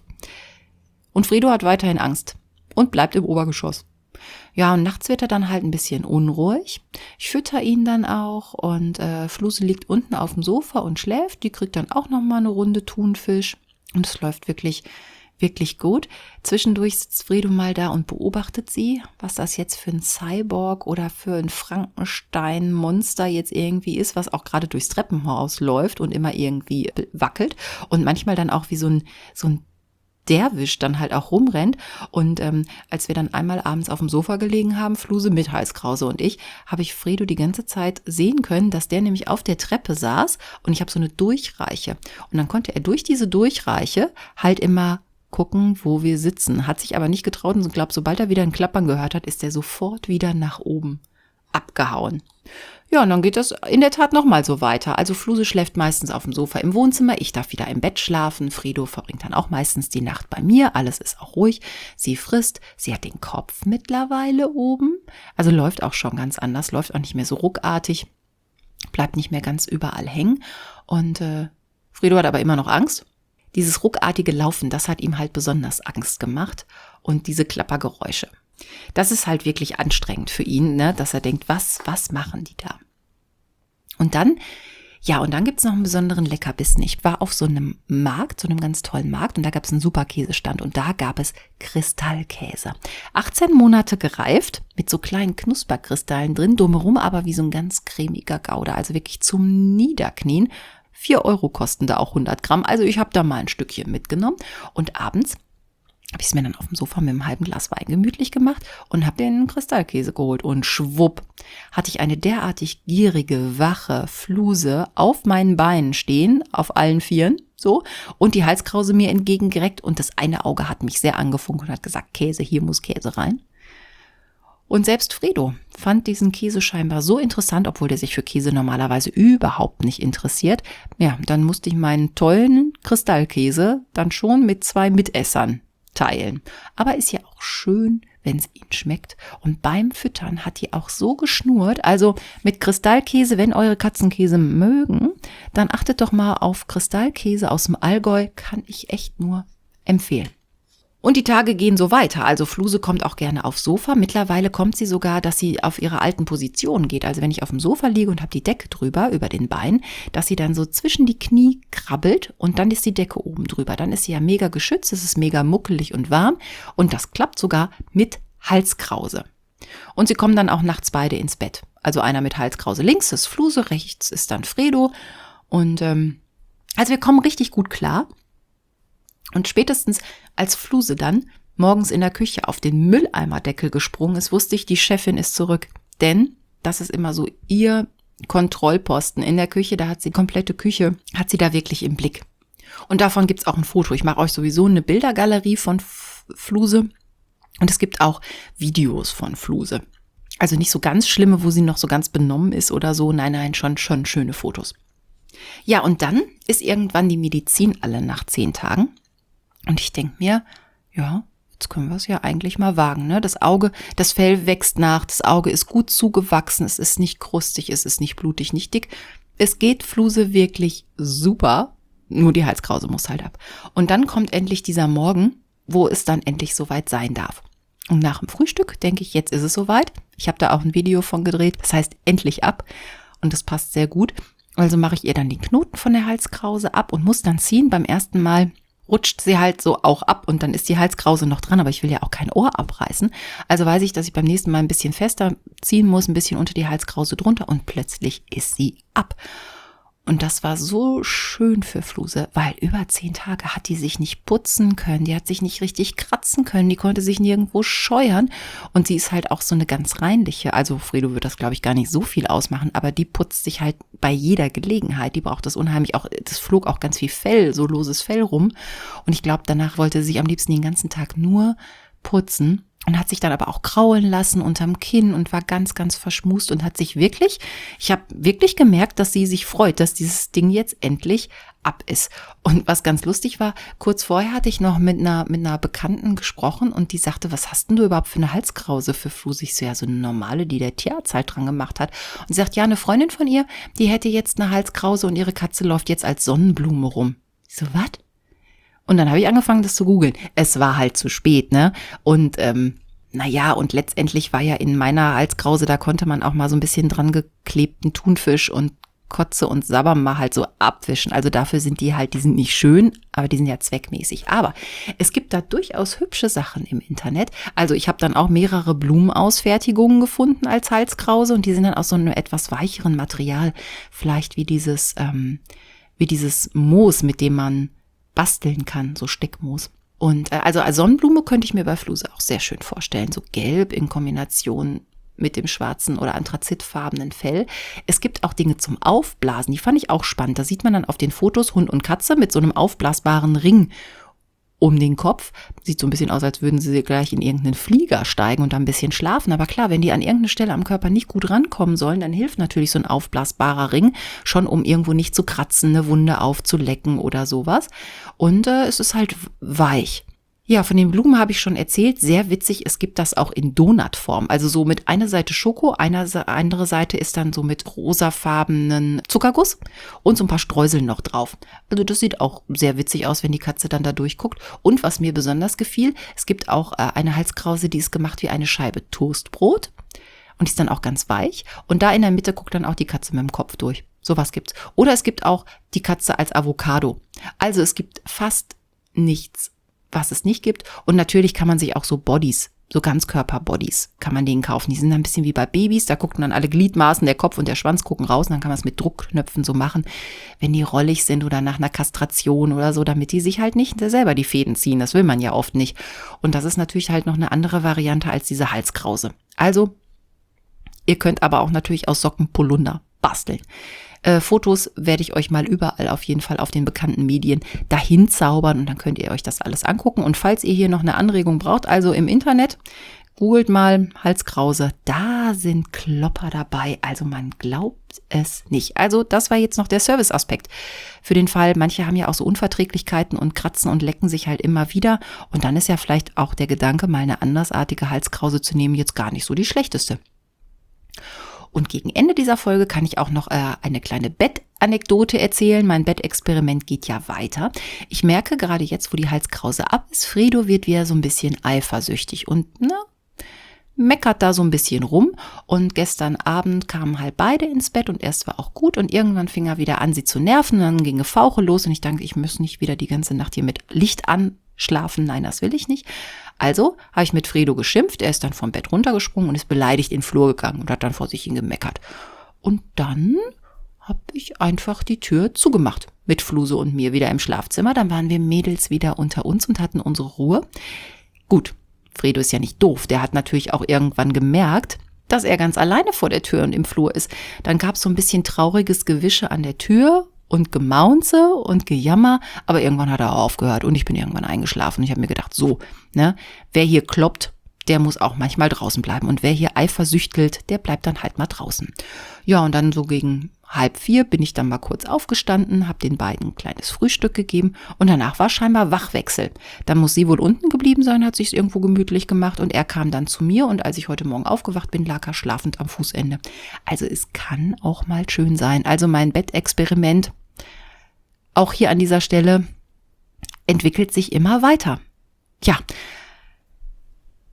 Und Fredo hat weiterhin Angst und bleibt im Obergeschoss. Ja, und nachts wird er dann halt ein bisschen unruhig. Ich fütter ihn dann auch und äh, Fluse liegt unten auf dem Sofa und schläft. Die kriegt dann auch nochmal eine Runde Thunfisch und es läuft wirklich wirklich gut. Zwischendurch sitzt Fredo mal da und beobachtet sie, was das jetzt für ein Cyborg oder für ein Frankenstein-Monster jetzt irgendwie ist, was auch gerade durchs Treppenhaus läuft und immer irgendwie wackelt und manchmal dann auch wie so ein, so ein Derwisch dann halt auch rumrennt. Und ähm, als wir dann einmal abends auf dem Sofa gelegen haben, Fluse mit Halskrause und ich, habe ich Fredo die ganze Zeit sehen können, dass der nämlich auf der Treppe saß und ich habe so eine Durchreiche. Und dann konnte er durch diese Durchreiche halt immer gucken, wo wir sitzen. Hat sich aber nicht getraut und ich glaube, sobald er wieder ein Klappern gehört hat, ist er sofort wieder nach oben abgehauen. Ja, und dann geht das in der Tat nochmal so weiter. Also Fluse schläft meistens auf dem Sofa im Wohnzimmer, ich darf wieder im Bett schlafen. Fredo verbringt dann auch meistens die Nacht bei mir, alles ist auch ruhig. Sie frisst, sie hat den Kopf mittlerweile oben, also läuft auch schon ganz anders, läuft auch nicht mehr so ruckartig, bleibt nicht mehr ganz überall hängen. Und äh, Fredo hat aber immer noch Angst. Dieses ruckartige Laufen, das hat ihm halt besonders Angst gemacht und diese Klappergeräusche. Das ist halt wirklich anstrengend für ihn, ne, dass er denkt, was, was machen die da? Und dann, ja, und dann gibt's noch einen besonderen Leckerbissen. Ich war auf so einem Markt, so einem ganz tollen Markt und da gab's einen super Käsestand und da gab es Kristallkäse. achtzehn Monate gereift, mit so kleinen Knusperkristallen drin, drumherum aber wie so ein ganz cremiger Gouda, also wirklich zum Niederknien. Vier Euro kosten da auch hundert Gramm. Also ich habe da mal ein Stückchen mitgenommen. Und abends habe ich es mir dann auf dem Sofa mit einem halben Glas Wein gemütlich gemacht und habe den Kristallkäse geholt. Und schwupp, hatte ich eine derartig gierige, wache Fluse auf meinen Beinen stehen, auf allen Vieren, so. Und die Halskrause mir entgegengereckt. Und das eine Auge hat mich sehr angefunkt und hat gesagt, Käse, hier muss Käse rein. Und selbst Fredo fand diesen Käse scheinbar so interessant, obwohl der sich für Käse normalerweise überhaupt nicht interessiert. Ja, dann musste ich meinen tollen Kristallkäse dann schon mit zwei Mitessern teilen. Aber ist ja auch schön, wenn es ihnen schmeckt. Und beim Füttern hat die auch so geschnurrt. Also mit Kristallkäse, wenn eure Katzen Käse mögen, dann achtet doch mal auf Kristallkäse aus dem Allgäu. Kann ich echt nur empfehlen. Und die Tage gehen so weiter. Also Fluse kommt auch gerne aufs Sofa. Mittlerweile kommt sie sogar, dass sie auf ihre alten Positionen geht. Also wenn ich auf dem Sofa liege und habe die Decke drüber, über den Beinen, dass sie dann so zwischen die Knie krabbelt und dann ist die Decke oben drüber. Dann ist sie ja mega geschützt, es ist mega muckelig und warm und das klappt sogar mit Halskrause. Und sie kommen dann auch nachts beide ins Bett. Also einer mit Halskrause links ist Fluse, rechts ist dann Fredo. Und ähm, also wir kommen richtig gut klar. Und spätestens als Fluse dann morgens in der Küche auf den Mülleimerdeckel gesprungen ist, wusste ich, die Chefin ist zurück. Denn das ist immer so ihr Kontrollposten in der Küche. Da hat sie die komplette Küche, hat sie da wirklich im Blick. Und davon gibt's auch ein Foto. Ich mache euch sowieso eine Bildergalerie von F- Fluse. Und es gibt auch Videos von Fluse. Also nicht so ganz schlimme, wo sie noch so ganz benommen ist oder so. Nein, nein, schon, schon schöne Fotos. Ja, und dann ist irgendwann die Medizin alle nach zehn Tagen. Und ich denke mir, ja, jetzt können wir es ja eigentlich mal wagen, ne? Das Auge, das Fell wächst nach, das Auge ist gut zugewachsen, es ist nicht krustig, es ist nicht blutig, nicht dick. Es geht Fluse wirklich super, nur die Halskrause muss halt ab. Und dann kommt endlich dieser Morgen, wo es dann endlich soweit sein darf. Und nach dem Frühstück denke ich, jetzt ist es soweit. Ich habe da auch ein Video von gedreht, das heißt endlich ab und das passt sehr gut. Also mache ich ihr dann den Knoten von der Halskrause ab und muss dann ziehen. Beim ersten Mal rutscht sie halt so auch ab und dann ist die Halskrause noch dran, aber ich will ja auch kein Ohr abreißen. Also weiß ich, dass ich beim nächsten Mal ein bisschen fester ziehen muss, ein bisschen unter die Halskrause drunter und plötzlich ist sie ab. Und das war so schön für Fluse, weil über zehn Tage hat die sich nicht putzen können, die hat sich nicht richtig kratzen können, die konnte sich nirgendwo scheuern und sie ist halt auch so eine ganz reinliche, also Fredo wird das glaube ich gar nicht so viel ausmachen, aber die putzt sich halt bei jeder Gelegenheit, die braucht das unheimlich, auch das flog auch ganz viel Fell, so loses Fell rum und ich glaube danach wollte sie am liebsten den ganzen Tag nur putzen. Und hat sich dann aber auch kraulen lassen unterm Kinn und war ganz, ganz verschmust und hat sich wirklich, ich habe wirklich gemerkt, dass sie sich freut, dass dieses Ding jetzt endlich ab ist. Und was ganz lustig war, kurz vorher hatte ich noch mit einer, mit einer Bekannten gesprochen und die sagte, was hast denn du überhaupt für eine Halskrause für Fluse? Ich so, ja, so eine normale, die der Tierarzt halt dran gemacht hat. Und sie sagt, ja, eine Freundin von ihr, die hätte jetzt eine Halskrause und ihre Katze läuft jetzt als Sonnenblume rum. Ich so, was? Und dann habe ich angefangen, das zu googeln. Es war halt zu spät, ne? Und ähm, naja, und letztendlich war ja in meiner Halskrause, da konnte man auch mal so ein bisschen dran geklebten Thunfisch und Kotze und Sabber mal halt so abwischen. Also dafür sind die halt, die sind nicht schön, aber die sind ja zweckmäßig. Aber es gibt da durchaus hübsche Sachen im Internet. Also ich habe dann auch mehrere Blumenausfertigungen gefunden als Halskrause und die sind dann aus so einem etwas weicheren Material. Vielleicht wie dieses, ähm, wie dieses Moos, mit dem man basteln kann, so Steckmoos. Und äh, also als Sonnenblume könnte ich mir bei Fluse auch sehr schön vorstellen, so gelb in Kombination mit dem schwarzen oder anthrazitfarbenen Fell. Es gibt auch Dinge zum Aufblasen, die fand ich auch spannend. Da sieht man dann auf den Fotos Hund und Katze mit so einem aufblasbaren Ring um den Kopf. Sieht so ein bisschen aus, als würden sie gleich in irgendeinen Flieger steigen und da ein bisschen schlafen. Aber klar, wenn die an irgendeine Stelle am Körper nicht gut rankommen sollen, dann hilft natürlich so ein aufblasbarer Ring schon, um irgendwo nicht zu kratzen, eine Wunde aufzulecken oder sowas. Und äh, es ist halt weich. Ja, von den Blumen habe ich schon erzählt. Sehr witzig, es gibt das auch in Donutform. Also so mit einer Seite Schoko, eine andere Seite ist dann so mit rosafarbenen Zuckerguss und so ein paar Streusel noch drauf. Also das sieht auch sehr witzig aus, wenn die Katze dann da durchguckt. Und was mir besonders gefiel, es gibt auch äh, eine Halskrause, die ist gemacht wie eine Scheibe Toastbrot. Und die ist dann auch ganz weich. Und da in der Mitte guckt dann auch die Katze mit dem Kopf durch. Sowas gibt's. Oder es gibt auch die Katze als Avocado. Also es gibt fast nichts, was es nicht gibt. Und natürlich kann man sich auch so Bodies, so Ganzkörper-Bodies, kann man denen kaufen. Die sind dann ein bisschen wie bei Babys, da gucken dann alle Gliedmaßen, der Kopf und der Schwanz gucken raus und dann kann man es mit Druckknöpfen so machen, wenn die rollig sind oder nach einer Kastration oder so, damit die sich halt nicht selber die Fäden ziehen. Das will man ja oft nicht. Und das ist natürlich halt noch eine andere Variante als diese Halskrause. Also, ihr könnt aber auch natürlich aus Socken Polunder basteln. Äh, Fotos werde ich euch mal überall auf jeden Fall auf den bekannten Medien dahin zaubern und dann könnt ihr euch das alles angucken. Und falls ihr hier noch eine Anregung braucht, also im Internet, googelt mal Halskrause, da sind Klopper dabei, also man glaubt es nicht. Also das war jetzt noch der Serviceaspekt für den Fall, manche haben ja auch so Unverträglichkeiten und kratzen und lecken sich halt immer wieder und dann ist ja vielleicht auch der Gedanke, mal eine andersartige Halskrause zu nehmen, jetzt gar nicht so die schlechteste. Und gegen Ende dieser Folge kann ich auch noch äh, eine kleine Bettanekdote erzählen. Mein Bettexperiment geht ja weiter. Ich merke gerade jetzt, wo die Halskrause ab ist, Fredo wird wieder so ein bisschen eifersüchtig und ne, meckert da so ein bisschen rum. Und gestern Abend kamen halt beide ins Bett und erst war auch gut. Und irgendwann fing er wieder an, sie zu nerven. Und dann ging Gefauche los und ich dachte, ich muss nicht wieder die ganze Nacht hier mit Licht anschlafen. Nein, das will ich nicht. Also habe ich mit Fredo geschimpft, er ist dann vom Bett runtergesprungen und ist beleidigt in den Flur gegangen und hat dann vor sich hin gemeckert. Und dann habe ich einfach die Tür zugemacht mit Fluse und mir wieder im Schlafzimmer. Dann waren wir Mädels wieder unter uns und hatten unsere Ruhe. Gut, Fredo ist ja nicht doof, der hat natürlich auch irgendwann gemerkt, dass er ganz alleine vor der Tür und im Flur ist. Dann gab es so ein bisschen trauriges Gewische an der Tür und Gemaunze und Gejammer, aber irgendwann hat er auch aufgehört und ich bin irgendwann eingeschlafen. Ich habe mir gedacht, so, ne, wer hier kloppt, der muss auch manchmal draußen bleiben und wer hier eifersüchtelt, der bleibt dann halt mal draußen. Ja, und dann so gegen halb vier bin ich dann mal kurz aufgestanden, habe den beiden ein kleines Frühstück gegeben und danach war scheinbar Wachwechsel. Dann muss sie wohl unten geblieben sein, hat sich irgendwo gemütlich gemacht und er kam dann zu mir und als ich heute Morgen aufgewacht bin, lag er schlafend am Fußende. Also es kann auch mal schön sein. Also mein Bettexperiment, auch hier an dieser Stelle, entwickelt sich immer weiter. Ja,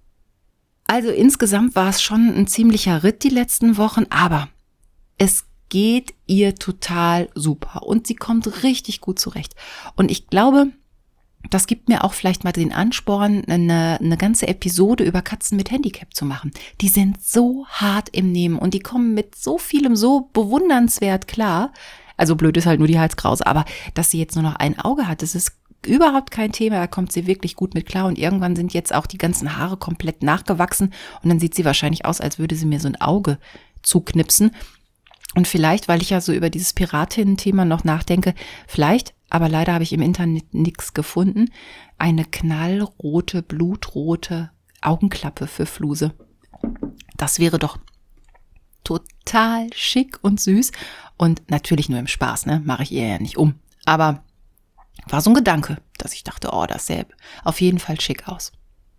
also insgesamt war es schon ein ziemlicher Ritt die letzten Wochen, aber es geht ihr total super und sie kommt richtig gut zurecht. Und ich glaube, das gibt mir auch vielleicht mal den Ansporn, eine, eine ganze Episode über Katzen mit Handicap zu machen. Die sind so hart im Nehmen und die kommen mit so vielem so bewundernswert klar. Also blöd ist halt nur die Halskrause, aber dass sie jetzt nur noch ein Auge hat, das ist überhaupt kein Thema, da kommt sie wirklich gut mit klar und irgendwann sind jetzt auch die ganzen Haare komplett nachgewachsen und dann sieht sie wahrscheinlich aus, als würde sie mir so ein Auge zuknipsen. Und vielleicht, weil ich ja so über dieses Piratinnen-Thema noch nachdenke, vielleicht, aber leider habe ich im Internet nichts gefunden, eine knallrote, blutrote Augenklappe für Fluse. Das wäre doch total schick und süß und natürlich nur im Spaß, ne? Mache ich ihr ja nicht um. Aber war so ein Gedanke, dass ich dachte, oh, das sähe auf jeden Fall schick aus.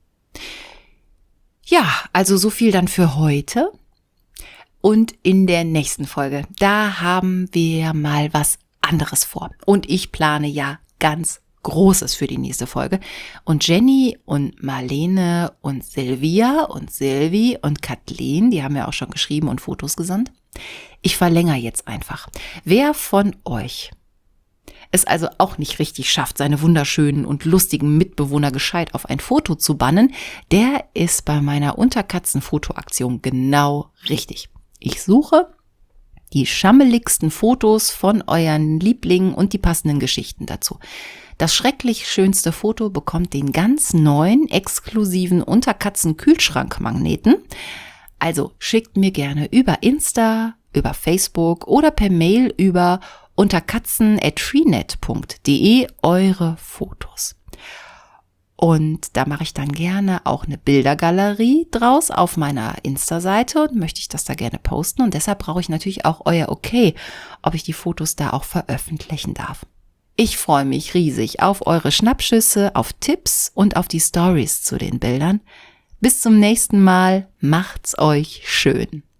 Ja, also so viel dann für heute. Und in der nächsten Folge, da haben wir mal was anderes vor. Und ich plane ja ganz Großes für die nächste Folge. Und Jenny und Marlene und Silvia und Silvi und Kathleen, die haben ja auch schon geschrieben und Fotos gesandt. Ich verlängere jetzt einfach. Wer von euch es also auch nicht richtig schafft, seine wunderschönen und lustigen Mitbewohner gescheit auf ein Foto zu bannen, der ist bei meiner Unterkatzen-Fotoaktion genau richtig. Ich suche die schammeligsten Fotos von euren Lieblingen und die passenden Geschichten dazu. Das schrecklich schönste Foto bekommt den ganz neuen, exklusiven Unterkatzen-Kühlschrankmagneten. Also schickt mir gerne über Insta, über Facebook oder per Mail über unterkatzen at freenet punkt de eure Fotos. Und da mache ich dann gerne auch eine Bildergalerie draus auf meiner Insta-Seite und möchte ich das da gerne posten. Und deshalb brauche ich natürlich auch euer Okay, ob ich die Fotos da auch veröffentlichen darf. Ich freue mich riesig auf eure Schnappschüsse, auf Tipps und auf die Stories zu den Bildern. Bis zum nächsten Mal. Macht's euch schön.